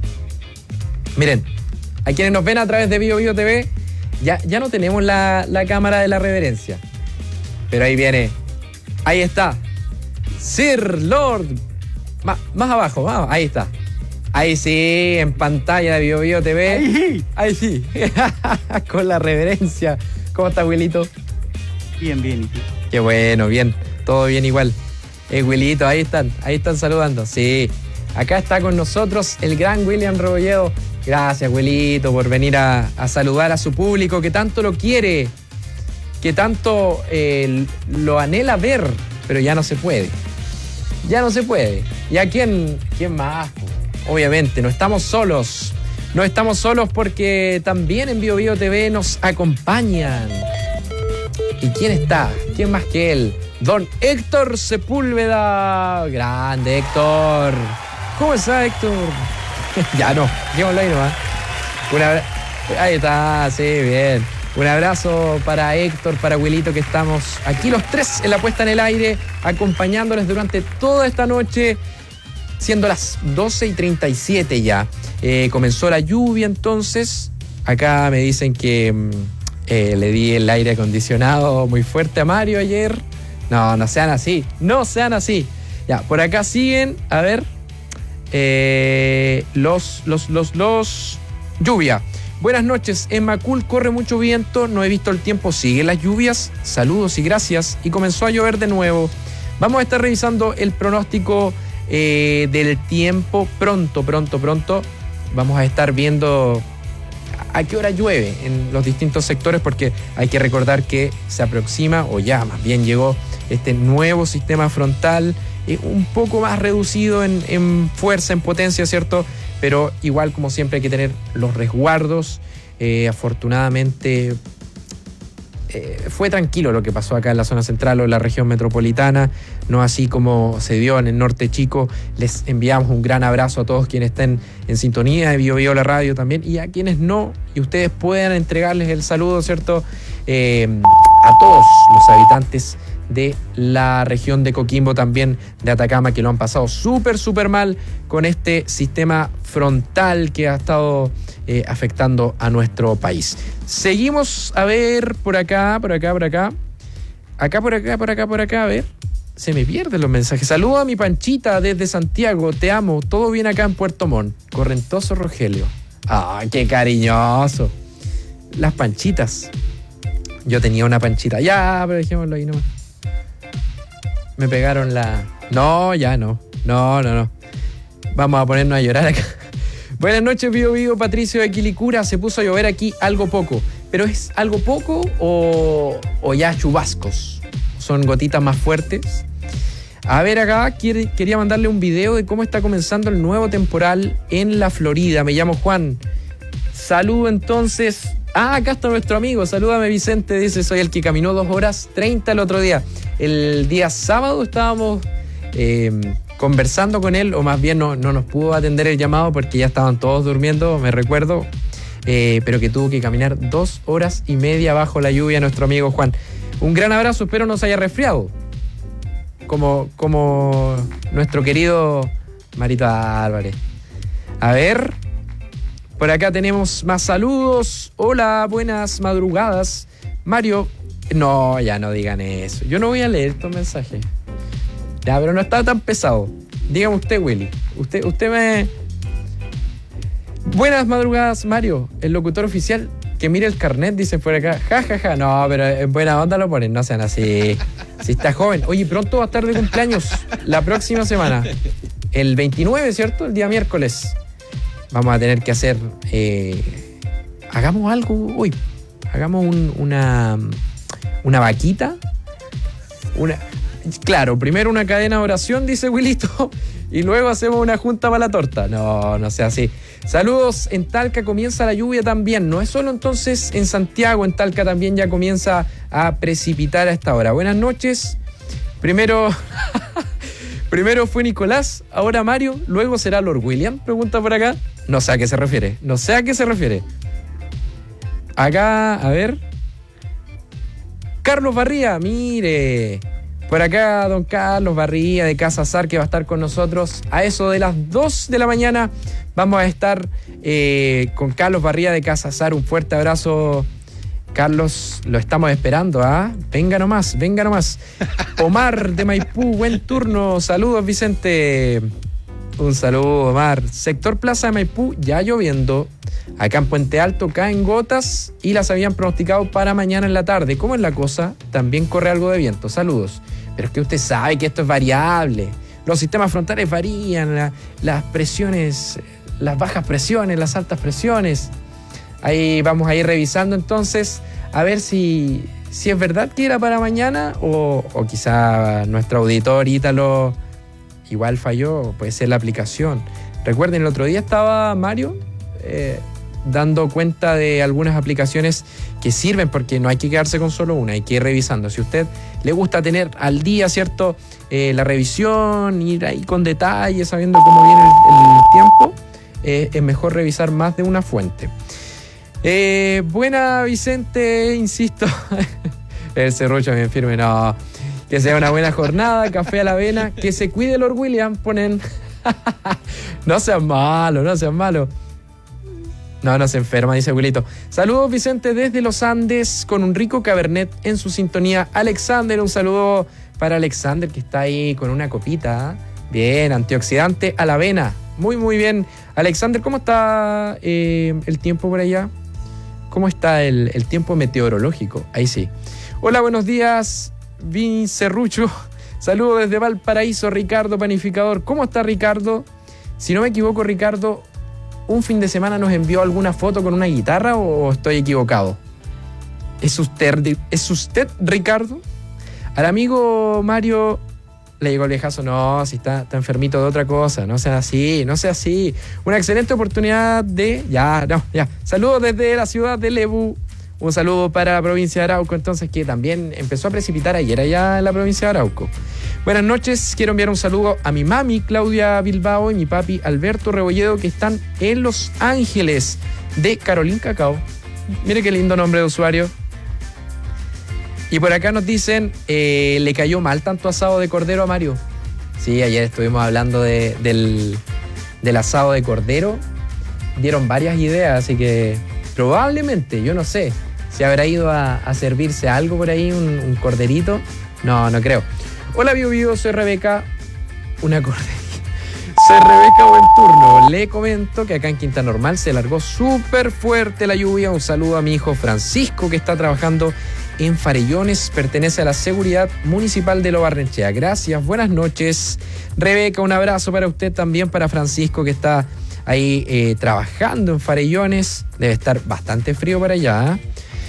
Miren, a quienes nos ven a través de Bio Bio TV, ya no tenemos la cámara de la reverencia. Pero ahí viene. Ahí está. Sir Lord. Más abajo, vamos. Ahí está. Ahí sí, en pantalla de Bio Bio TV. Ahí sí. Con la reverencia. ¿Cómo está, Wilito? Bien. Qué bueno, bien. Todo bien igual. Wilito, ahí están saludando. Sí. Acá está con nosotros el gran William Rebolledo. Gracias, Wilito, por venir a saludar a su público que tanto lo quiere, que tanto lo anhela ver, pero ya no se puede. ¿Y a quién más? Obviamente, no estamos solos. No estamos solos porque también en Bio Bio TV nos acompañan. ¿Y quién está? ¿Quién más que él? Don Héctor Sepúlveda. Grande, Héctor. ¿Cómo está, Héctor? Ya no, llevémoslo ahí nomás. Ahí está, sí, bien. Un abrazo para Héctor, para Wilito, que estamos aquí los tres en la puesta en el aire, acompañándoles durante toda esta noche, siendo las 12:37 ya. Comenzó la lluvia entonces. Acá me dicen que le di el aire acondicionado muy fuerte a Mario ayer. No sean así. Ya, por acá siguen, a ver, los lluvia. Buenas noches, en Macul corre mucho viento, no he visto el tiempo, siguen las lluvias, saludos y gracias, y comenzó a llover de nuevo. Vamos a estar revisando el pronóstico del tiempo pronto. Vamos a estar viendo a qué hora llueve en los distintos sectores, porque hay que recordar que se aproxima, o ya más bien llegó, este nuevo sistema frontal, un poco más reducido en fuerza, en potencia, ¿cierto? Pero igual, como siempre, hay que tener los resguardos. Afortunadamente fue tranquilo lo que pasó acá en la zona central o en la región metropolitana, no así como se dio en el norte chico. Les enviamos un gran abrazo a todos quienes estén en sintonía de Bio Bio la radio también, y a quienes no, y ustedes puedan entregarles el saludo, ¿cierto? A todos los habitantes de la región de Coquimbo, también de Atacama, que lo han pasado súper mal con este sistema frontal que ha estado afectando a nuestro país. Seguimos, a ver, por acá, a ver, se me pierden los mensajes. Saludo a mi Panchita desde Santiago, te amo, todo bien acá en Puerto Montt, Correntoso Rogelio. ¡Ay, qué cariñoso! Las Panchitas. Yo tenía una Panchita. Ya, pero dejémoslo ahí nomás. Me pegaron la... No. Vamos a ponernos a llorar acá. Buenas noches, Bio Bio. Patricio de Quilicura. Se puso a llover aquí algo poco. ¿Pero es algo poco o ya chubascos? son gotitas más fuertes. A ver, acá quería mandarle un video de cómo está comenzando el nuevo temporal en la Florida. Me llamo Juan. Saludo entonces. Acá está nuestro amigo. Salúdame, Vicente. Dice, soy el que caminó 2 horas 30 el otro día. El día sábado estábamos conversando con él, o más bien no nos pudo atender el llamado porque ya estaban todos durmiendo, me recuerdo. Pero que tuvo que caminar 2 horas y media bajo la lluvia, nuestro amigo Juan. Un gran abrazo, espero no se haya resfriado. Como nuestro querido Marito Álvarez. A ver, por acá tenemos más saludos. Hola, buenas madrugadas. Mario, no, ya no digan eso. Yo no voy a leer estos mensajes. Ya, pero no está tan pesado. Dígame usted, Willy. Usted me... Buenas madrugadas, Mario. El locutor oficial que mire el carnet, dice por acá. Ja, ja, ja. No, pero en buena onda lo ponen. No sean así. Si está joven. Oye, pronto va a estar de cumpleaños. La próxima semana. El 29, ¿cierto? El día miércoles. Vamos a tener que hacer... hagamos algo hoy. Hagamos una vaquita. Claro, primero una cadena de oración, dice Wilito, y luego hacemos una junta para la torta. No sea así. Saludos, en Talca comienza la lluvia también. No es solo entonces en Santiago, en Talca también ya comienza a precipitar a esta hora. Buenas noches. Primero fue Nicolás, ahora Mario, luego será Lord William, pregunta por acá. No sé a qué se refiere. Acá, a ver. Carlos Barría, mire. Por acá, don Carlos Barría de Casa Sar, que va a estar con nosotros a eso de las 2 de la mañana. Vamos a estar con Carlos Barría de Casa Sar. Un fuerte abrazo, Carlos. Lo estamos esperando, ¿ah? Venga nomás. Omar de Maipú, buen turno. Saludos, Vicente. Un saludo, Omar. Sector Plaza de Maipú, ya lloviendo. Acá en Puente Alto caen gotas y las habían pronosticado para mañana en la tarde. ¿Cómo es la cosa? También corre algo de viento. Saludos. Pero es que usted sabe que esto es variable. Los sistemas frontales varían, las presiones, las bajas presiones, las altas presiones. Ahí vamos a ir revisando entonces a ver si es verdad que era para mañana o quizá nuestro auditor Ítalo igual falló, puede ser la aplicación. Recuerden, el otro día estaba Mario dando cuenta de algunas aplicaciones que sirven, porque no hay que quedarse con solo una, hay que ir revisando. Si a usted le gusta tener al día, ¿cierto? La revisión, ir ahí con detalle, sabiendo cómo viene el tiempo, es mejor revisar más de una fuente. Buena, Vicente, insisto. El serrucho bien firme, no. Que sea una buena jornada, café a la avena, que se cuide Lord William, ponen. No sean malos. No se enferma, dice Wilito. Saludos, Vicente, desde los Andes, con un rico cabernet en su sintonía. Alexander, un saludo para Alexander, que está ahí con una copita. Bien, antioxidante a la avena. Muy, muy bien. Alexander, ¿cómo está el tiempo por allá? ¿Cómo está el tiempo meteorológico? Ahí sí. Hola, buenos días, Vincerrucho. Saludos desde Valparaíso, Ricardo Panificador. ¿Cómo está, Ricardo? Si no me equivoco, Ricardo, un fin de semana nos envió alguna foto con una guitarra, o estoy equivocado. ¿Es usted, Ricardo? Al amigo Mario le llegó el viejazo. No, si está enfermito de otra cosa. No sea así. Una excelente oportunidad de... Ya. Saludos desde la ciudad de Lebu. Un saludo para la provincia de Arauco, entonces, que también empezó a precipitar ayer allá en la provincia de Arauco. Buenas noches, quiero enviar un saludo a mi mami Claudia Bilbao y mi papi Alberto Rebolledo, que están en Los Ángeles, de Carolín Cacao. Mire qué lindo nombre de usuario. Y por acá nos dicen, ¿le cayó mal tanto asado de cordero a Mario? Sí, ayer estuvimos hablando del asado de cordero. Dieron varias ideas, así que probablemente, yo no sé, si habrá ido a servirse algo por ahí, un corderito. No creo. Hola, Bio, soy Rebeca. Una corderita. Soy Rebeca, buen turno. Le comento que acá en Quinta Normal se largó súper fuerte la lluvia. Un saludo a mi hijo Francisco, que está trabajando en Farellones, pertenece a la Seguridad Municipal de Lo Barnechea. Gracias, buenas noches, Rebeca. Un abrazo para usted también, para Francisco, que está ahí trabajando en Farellones. Debe estar bastante frío para allá, ¿eh?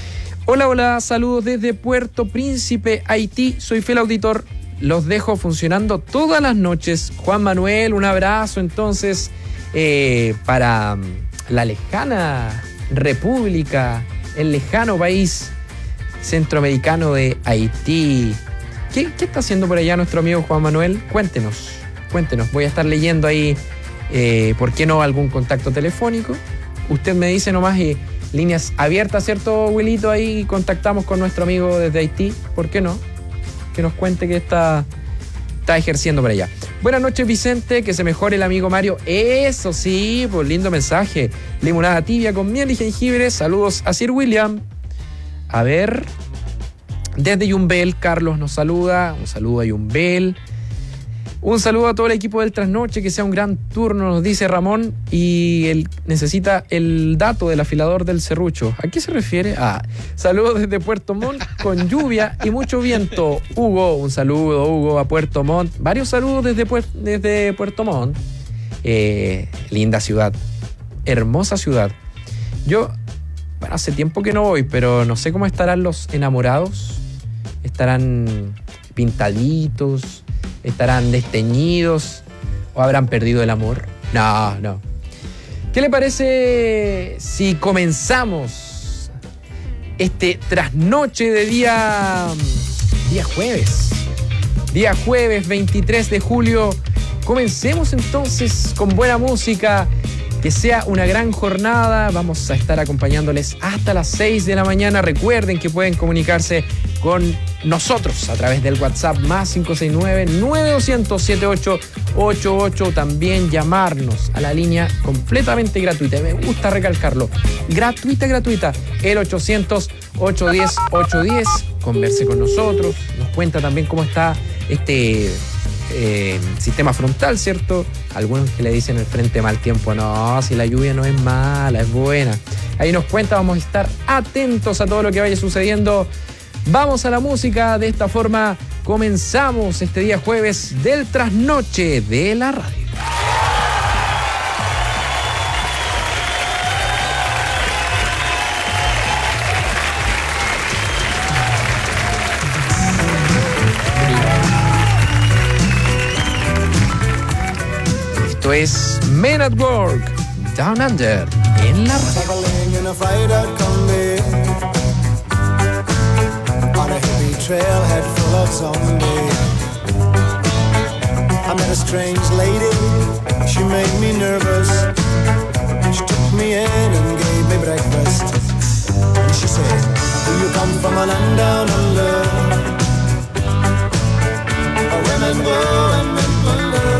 Hola, hola, saludos desde Puerto Príncipe, Haití. Soy fiel auditor. Los dejo funcionando todas las noches. Juan Manuel, un abrazo entonces para la lejana república, el lejano país centroamericano de Haití. ¿Qué está haciendo por allá nuestro amigo Juan Manuel? Cuéntenos. Voy a estar leyendo ahí, ¿por qué no algún contacto telefónico? Usted me dice nomás, líneas abiertas, ¿cierto, Wilito? Ahí contactamos con nuestro amigo desde Haití. ¿Por qué no? Que nos cuente qué está ejerciendo por allá. Buenas noches, Vicente, que se mejore el amigo Mario. Eso sí, pues lindo mensaje. Limonada tibia con miel y jengibre. Saludos a Sir William. A ver, desde Yumbel, Carlos nos saluda. Un saludo a Yumbel. Un saludo a todo el equipo del Trasnoche, que sea un gran turno, nos dice Ramón, y él necesita el dato del afilador del serrucho. ¿A qué se refiere? Saludos desde Puerto Montt, con lluvia y mucho viento. Hugo, un saludo, Hugo, a Puerto Montt. Varios saludos desde Puerto Montt. Linda ciudad, hermosa ciudad. Yo, hace tiempo que no voy, pero no sé cómo estarán los enamorados. ¿Estarán pintaditos? ¿Estarán desteñidos? ¿O habrán perdido el amor? No. ¿Qué le parece si comenzamos este trasnoche de día jueves? Día jueves 23 de julio. Comencemos entonces con buena música. Que sea una gran jornada. Vamos a estar acompañándoles hasta las 6 de la mañana. Recuerden que pueden comunicarse con nosotros a través del WhatsApp más 569-9200-7888. También llamarnos a la línea completamente gratuita. Me gusta recalcarlo. Gratuita. El 800-810-810. Converse con nosotros. Nos cuenta también cómo está este sistema frontal, ¿cierto? Algunos que le dicen el frente mal tiempo. No, si la lluvia no es mala, es buena. Ahí nos cuenta, vamos a estar atentos a todo lo que vaya sucediendo. Vamos a la música. De esta forma comenzamos este día jueves del Trasnoche de la Radio. Esto es Men at Work, Down Under, en la radio. On a hippie trailhead full of zombies, I met a strange lady, she made me nervous. She took me in and gave me breakfast. And she said, do you come from a land down under, where women go and men plunder?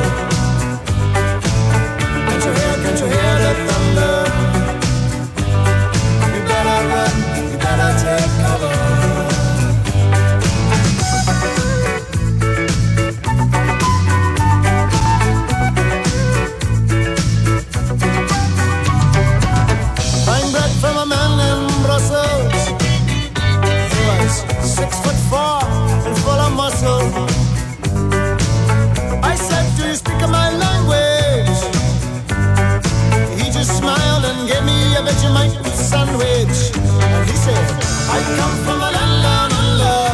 Can't you hear the thunder? You better run, you better take cover. From a man in Brussels, he was 6'4" and full of muscle. I said, do you speak my language? He just smiled and gave me a Vegemite sandwich. And he said, I come from a land down under,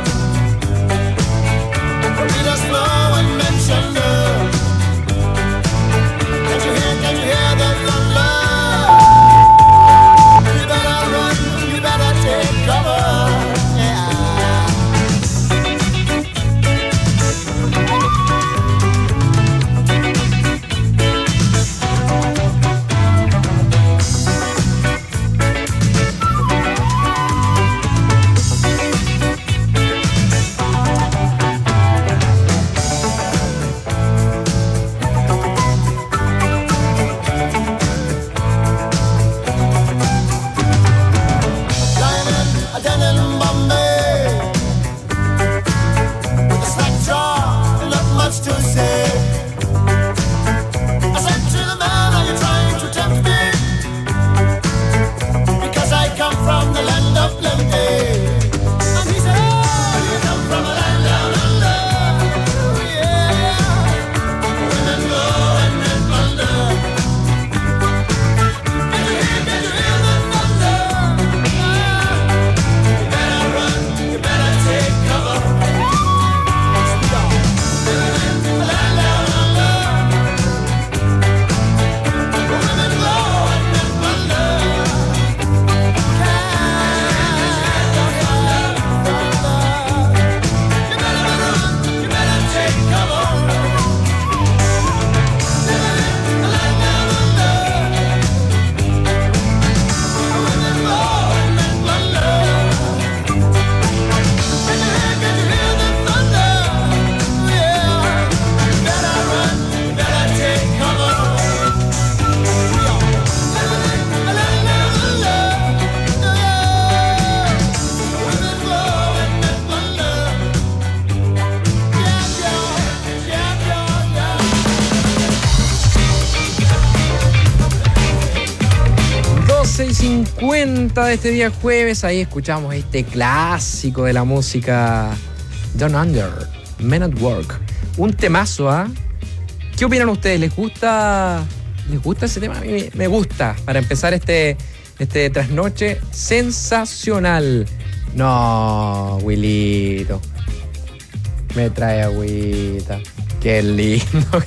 where Peter's flow and mentioned her. Can you hear the thunder? Take cover, yeah. 6:50 de este día jueves. Ahí escuchamos este clásico de la música, Down Under, Men at Work. Un temazo, ¿ah? ¿Qué opinan ustedes? ¿Les gusta ese tema? A mí me gusta. Para empezar este trasnoche sensacional. No, Wilito. Me trae agüita. Qué lindo.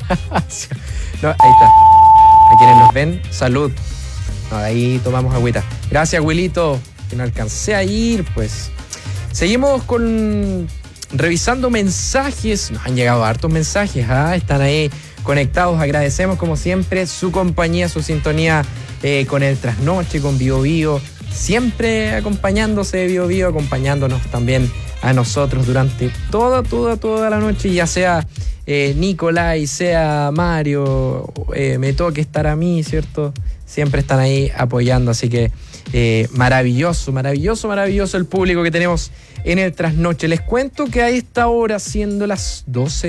No, ahí está. A quienes nos ven, salud. No, ahí tomamos agüita. Gracias, Wilito, que no alcancé a ir, pues. Seguimos revisando mensajes. Nos han llegado hartos mensajes, están ahí conectados. Agradecemos, como siempre, su compañía, su sintonía con el trasnoche, con Bio Bio. Siempre acompañándose de Bio Bio, acompañándonos también a nosotros durante toda la noche, ya sea Nicolai, sea Mario, me toque estar a mí, ¿cierto? Siempre están ahí apoyando, así que maravilloso el público que tenemos en el trasnoche. Les cuento que a esta hora, siendo las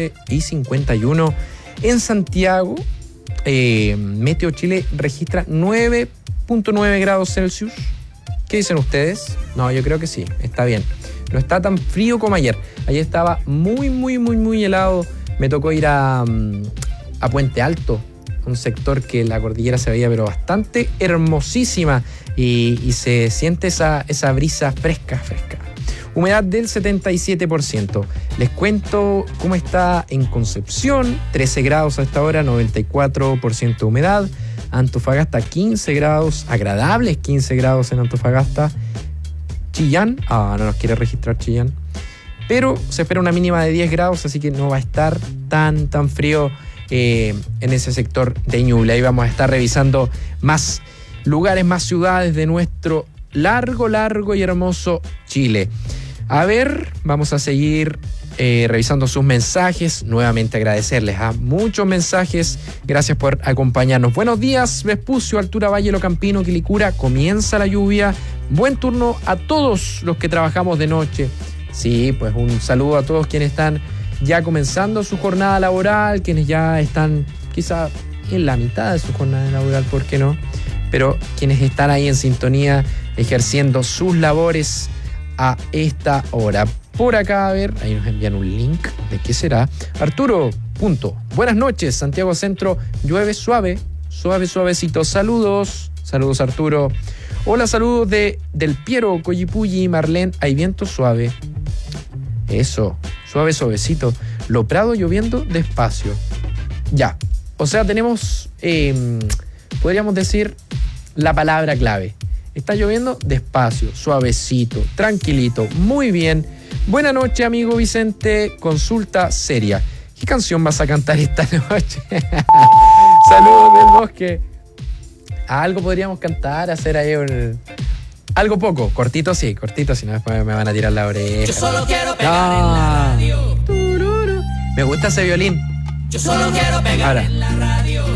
12:51 en Santiago, Meteo Chile registra 9.9 grados Celsius. ¿Qué dicen ustedes? No, yo creo que sí, está bien. No está tan frío como ayer. Ayer estaba muy helado. Me tocó ir a Puente Alto, un sector que la cordillera se veía pero bastante hermosísima y se siente esa brisa fresca. Humedad del 77%. Les cuento cómo está en Concepción, 13 grados a esta hora, 94% de humedad. Antofagasta 15 grados, agradables 15 grados en Antofagasta. Chillán, no nos quiere registrar Chillán, pero se espera una mínima de 10 grados, así que no va a estar tan frío en ese sector de Ñuble. Ahí vamos a estar revisando más lugares, más ciudades de nuestro largo y hermoso Chile. A ver, vamos a seguir revisando sus mensajes. Nuevamente agradecerles a muchos mensajes. Gracias por acompañarnos. Buenos días, Vespucio, Altura, Valle, Locampino, Quilicura. Comienza la lluvia. Buen turno a todos los que trabajamos de noche. Sí, pues un saludo a todos quienes están ya comenzando su jornada laboral, quienes ya están quizá en la mitad de su jornada laboral, ¿por qué no? Pero quienes están ahí en sintonía, ejerciendo sus labores a esta hora. Por acá, a ver, ahí nos envían un link. ¿De qué será? Arturo, punto. Buenas noches, Santiago Centro. Llueve suavecito. Saludos Arturo. Hola, saludos del Piero, Coyipulli, Marlene. Hay viento suave. Eso, suavecito. Lo Prado lloviendo despacio. Ya, o sea, tenemos, podríamos decir, la palabra clave. Está lloviendo despacio, suavecito, tranquilito, muy bien. Buena noche, amigo Vicente. Consulta seria. ¿Qué canción vas a cantar esta noche? Saludos del bosque. Algo podríamos cantar, hacer ahí algo poco, cortito sí, no después me van a tirar la oreja. Yo solo quiero pegar en la radio. Me gusta ese violín. Yo solo quiero pegar en la radio.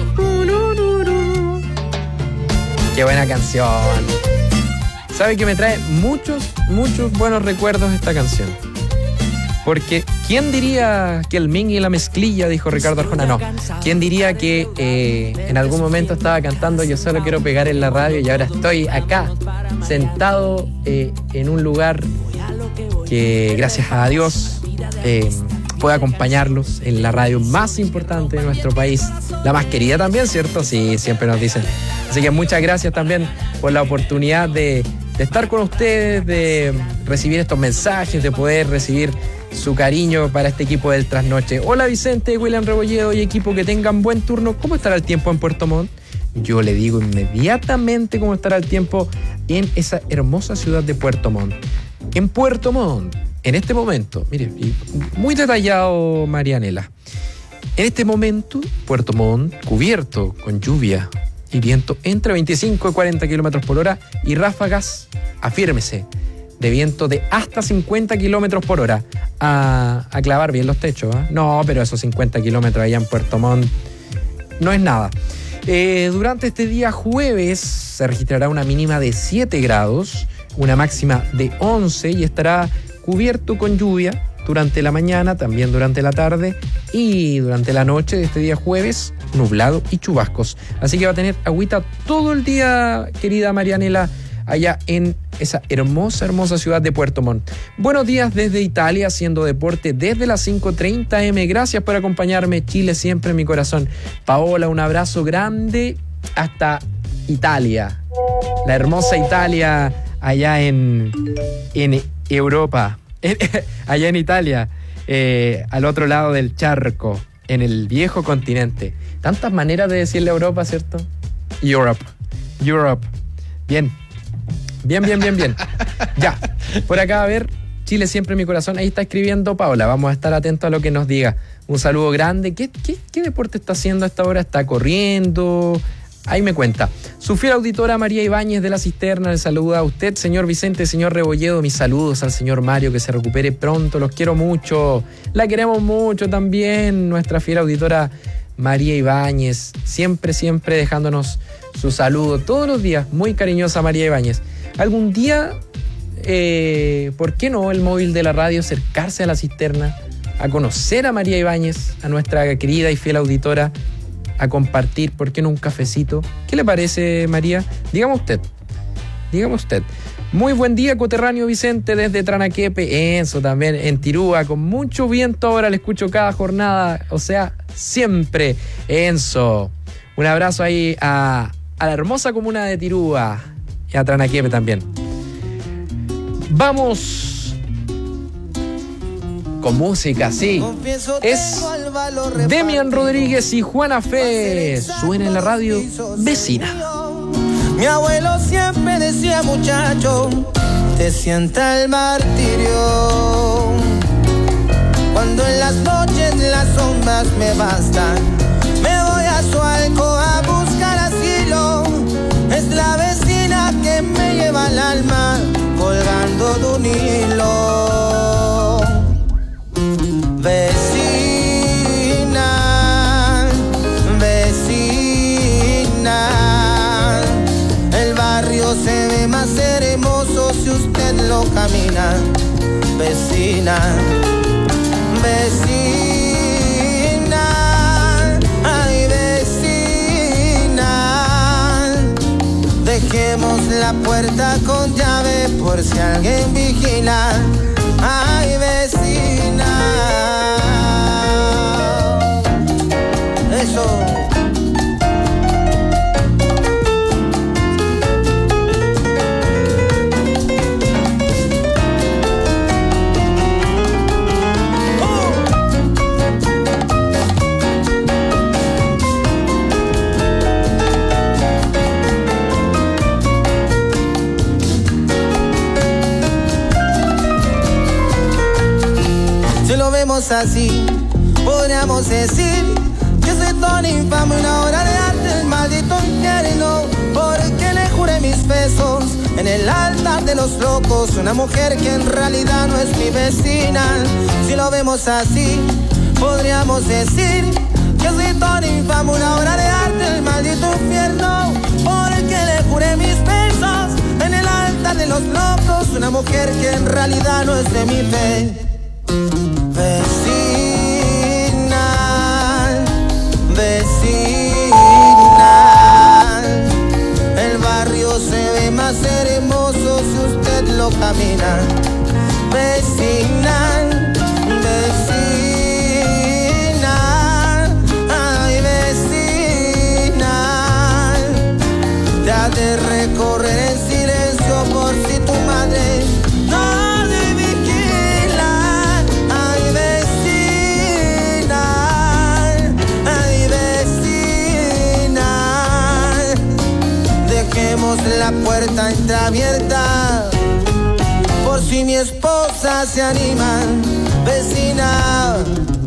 Qué buena canción. ¿Sabe que me trae muchos buenos recuerdos esta canción? Porque ¿quién diría que el Ming y la mezclilla, dijo Ricardo Arjona? No. ¿Quién diría que en algún momento estaba cantando Yo solo quiero pegar en la radio y ahora estoy acá, sentado en un lugar que gracias a Dios puede acompañarlos en la radio más importante de nuestro país, la más querida también, ¿cierto? Sí, siempre nos dicen. Así que muchas gracias también por la oportunidad de estar con ustedes, de recibir estos mensajes, de poder recibir su cariño para este equipo del Trasnoche. Hola Vicente, William Rebolledo y equipo, que tengan buen turno. ¿Cómo estará el tiempo en Puerto Montt? Yo le digo inmediatamente cómo estará el tiempo en esa hermosa ciudad de Puerto Montt. En Puerto Montt, en este momento, mire, muy detallado Marianela. En este momento, Puerto Montt cubierto con lluvia y viento entre 25 y 40 kilómetros por hora y ráfagas, afírmese, de viento de hasta 50 kilómetros por hora. A clavar bien los techos, ¿eh? No, pero esos 50 kilómetros allá en Puerto Montt no es nada. Durante este día jueves se registrará una mínima de 7 grados, una máxima de 11 y estará cubierto con lluvia durante la mañana, también durante la tarde y durante la noche de este día jueves. nublado y chubascos. Así que va a tener agüita todo el día, querida Marianela, allá en esa hermosa ciudad de Puerto Montt. Buenos días desde Italia, haciendo deporte desde las 5:30 am. Gracias por acompañarme. Chile siempre en mi corazón. Paola, un abrazo grande hasta Italia. La hermosa Italia allá en Europa. Allá en Italia, al otro lado del charco, en el viejo continente. Tantas maneras de decirle Europa, ¿cierto? Europe. Bien. Ya, por acá, a ver, Chile siempre en mi corazón. Ahí está escribiendo Paola. Vamos a estar atentos a lo que nos diga. Un saludo grande. ¿Qué deporte está haciendo a esta hora? ¿Está corriendo? Ahí me cuenta. Su fiel auditora María Ibáñez de La Cisterna le saluda a usted, señor Vicente, señor Rebolledo. Mis saludos al señor Mario, que se recupere pronto. Los quiero mucho. La queremos mucho también. Nuestra fiel auditora María Ibáñez. Siempre dejándonos su saludo todos los días. Muy cariñosa María Ibáñez. Algún día, ¿por qué no el móvil de la radio acercarse a La Cisterna, a conocer a María Ibáñez, a nuestra querida y fiel auditora, a compartir, ¿por qué no un cafecito? ¿Qué le parece, María? Dígame usted. Muy buen día, coterráneo Vicente, desde Tranaquepe. Enzo también, en Tirúa, con mucho viento ahora, le escucho cada jornada, o sea, siempre. Enzo, un abrazo ahí a la hermosa comuna de Tirúa y a Tranaquepe también. Vamos con música, sí. Es Demian Rodríguez y Juana Fe. Suena en la radio Vecina. Mi abuelo siempre decía, muchacho, te sienta el martirio. Cuando en las noches las sombras me bastan, me voy a Sualco a buscar asilo. Es la vecina que me lleva el alma colgando de un hilo. Vecina, el barrio se ve más hermoso si usted lo camina. Vecina, ay vecina, dejemos la puerta con llave por si alguien vigila. Ay vecina, eso. Si lo vemos así, podríamos decir que soy tan infame, una obra de arte, el maldito infierno, porque le juré mis besos en el altar de los locos, una mujer que en realidad no es mi vecina. Si lo vemos así, podríamos decir que soy tan infame, una obra de arte, el maldito infierno, porque le juré mis besos en el altar de los locos, una mujer que en realidad no es de mi fe. Vecina, el barrio se ve más hermoso si usted lo camina. Vecina, ay vecina, te has de recorrer en silencio por si tu madre no te vigila. Ay vecina, dejemos la puerta entreabierta por si mi esposa se anima. Vecina,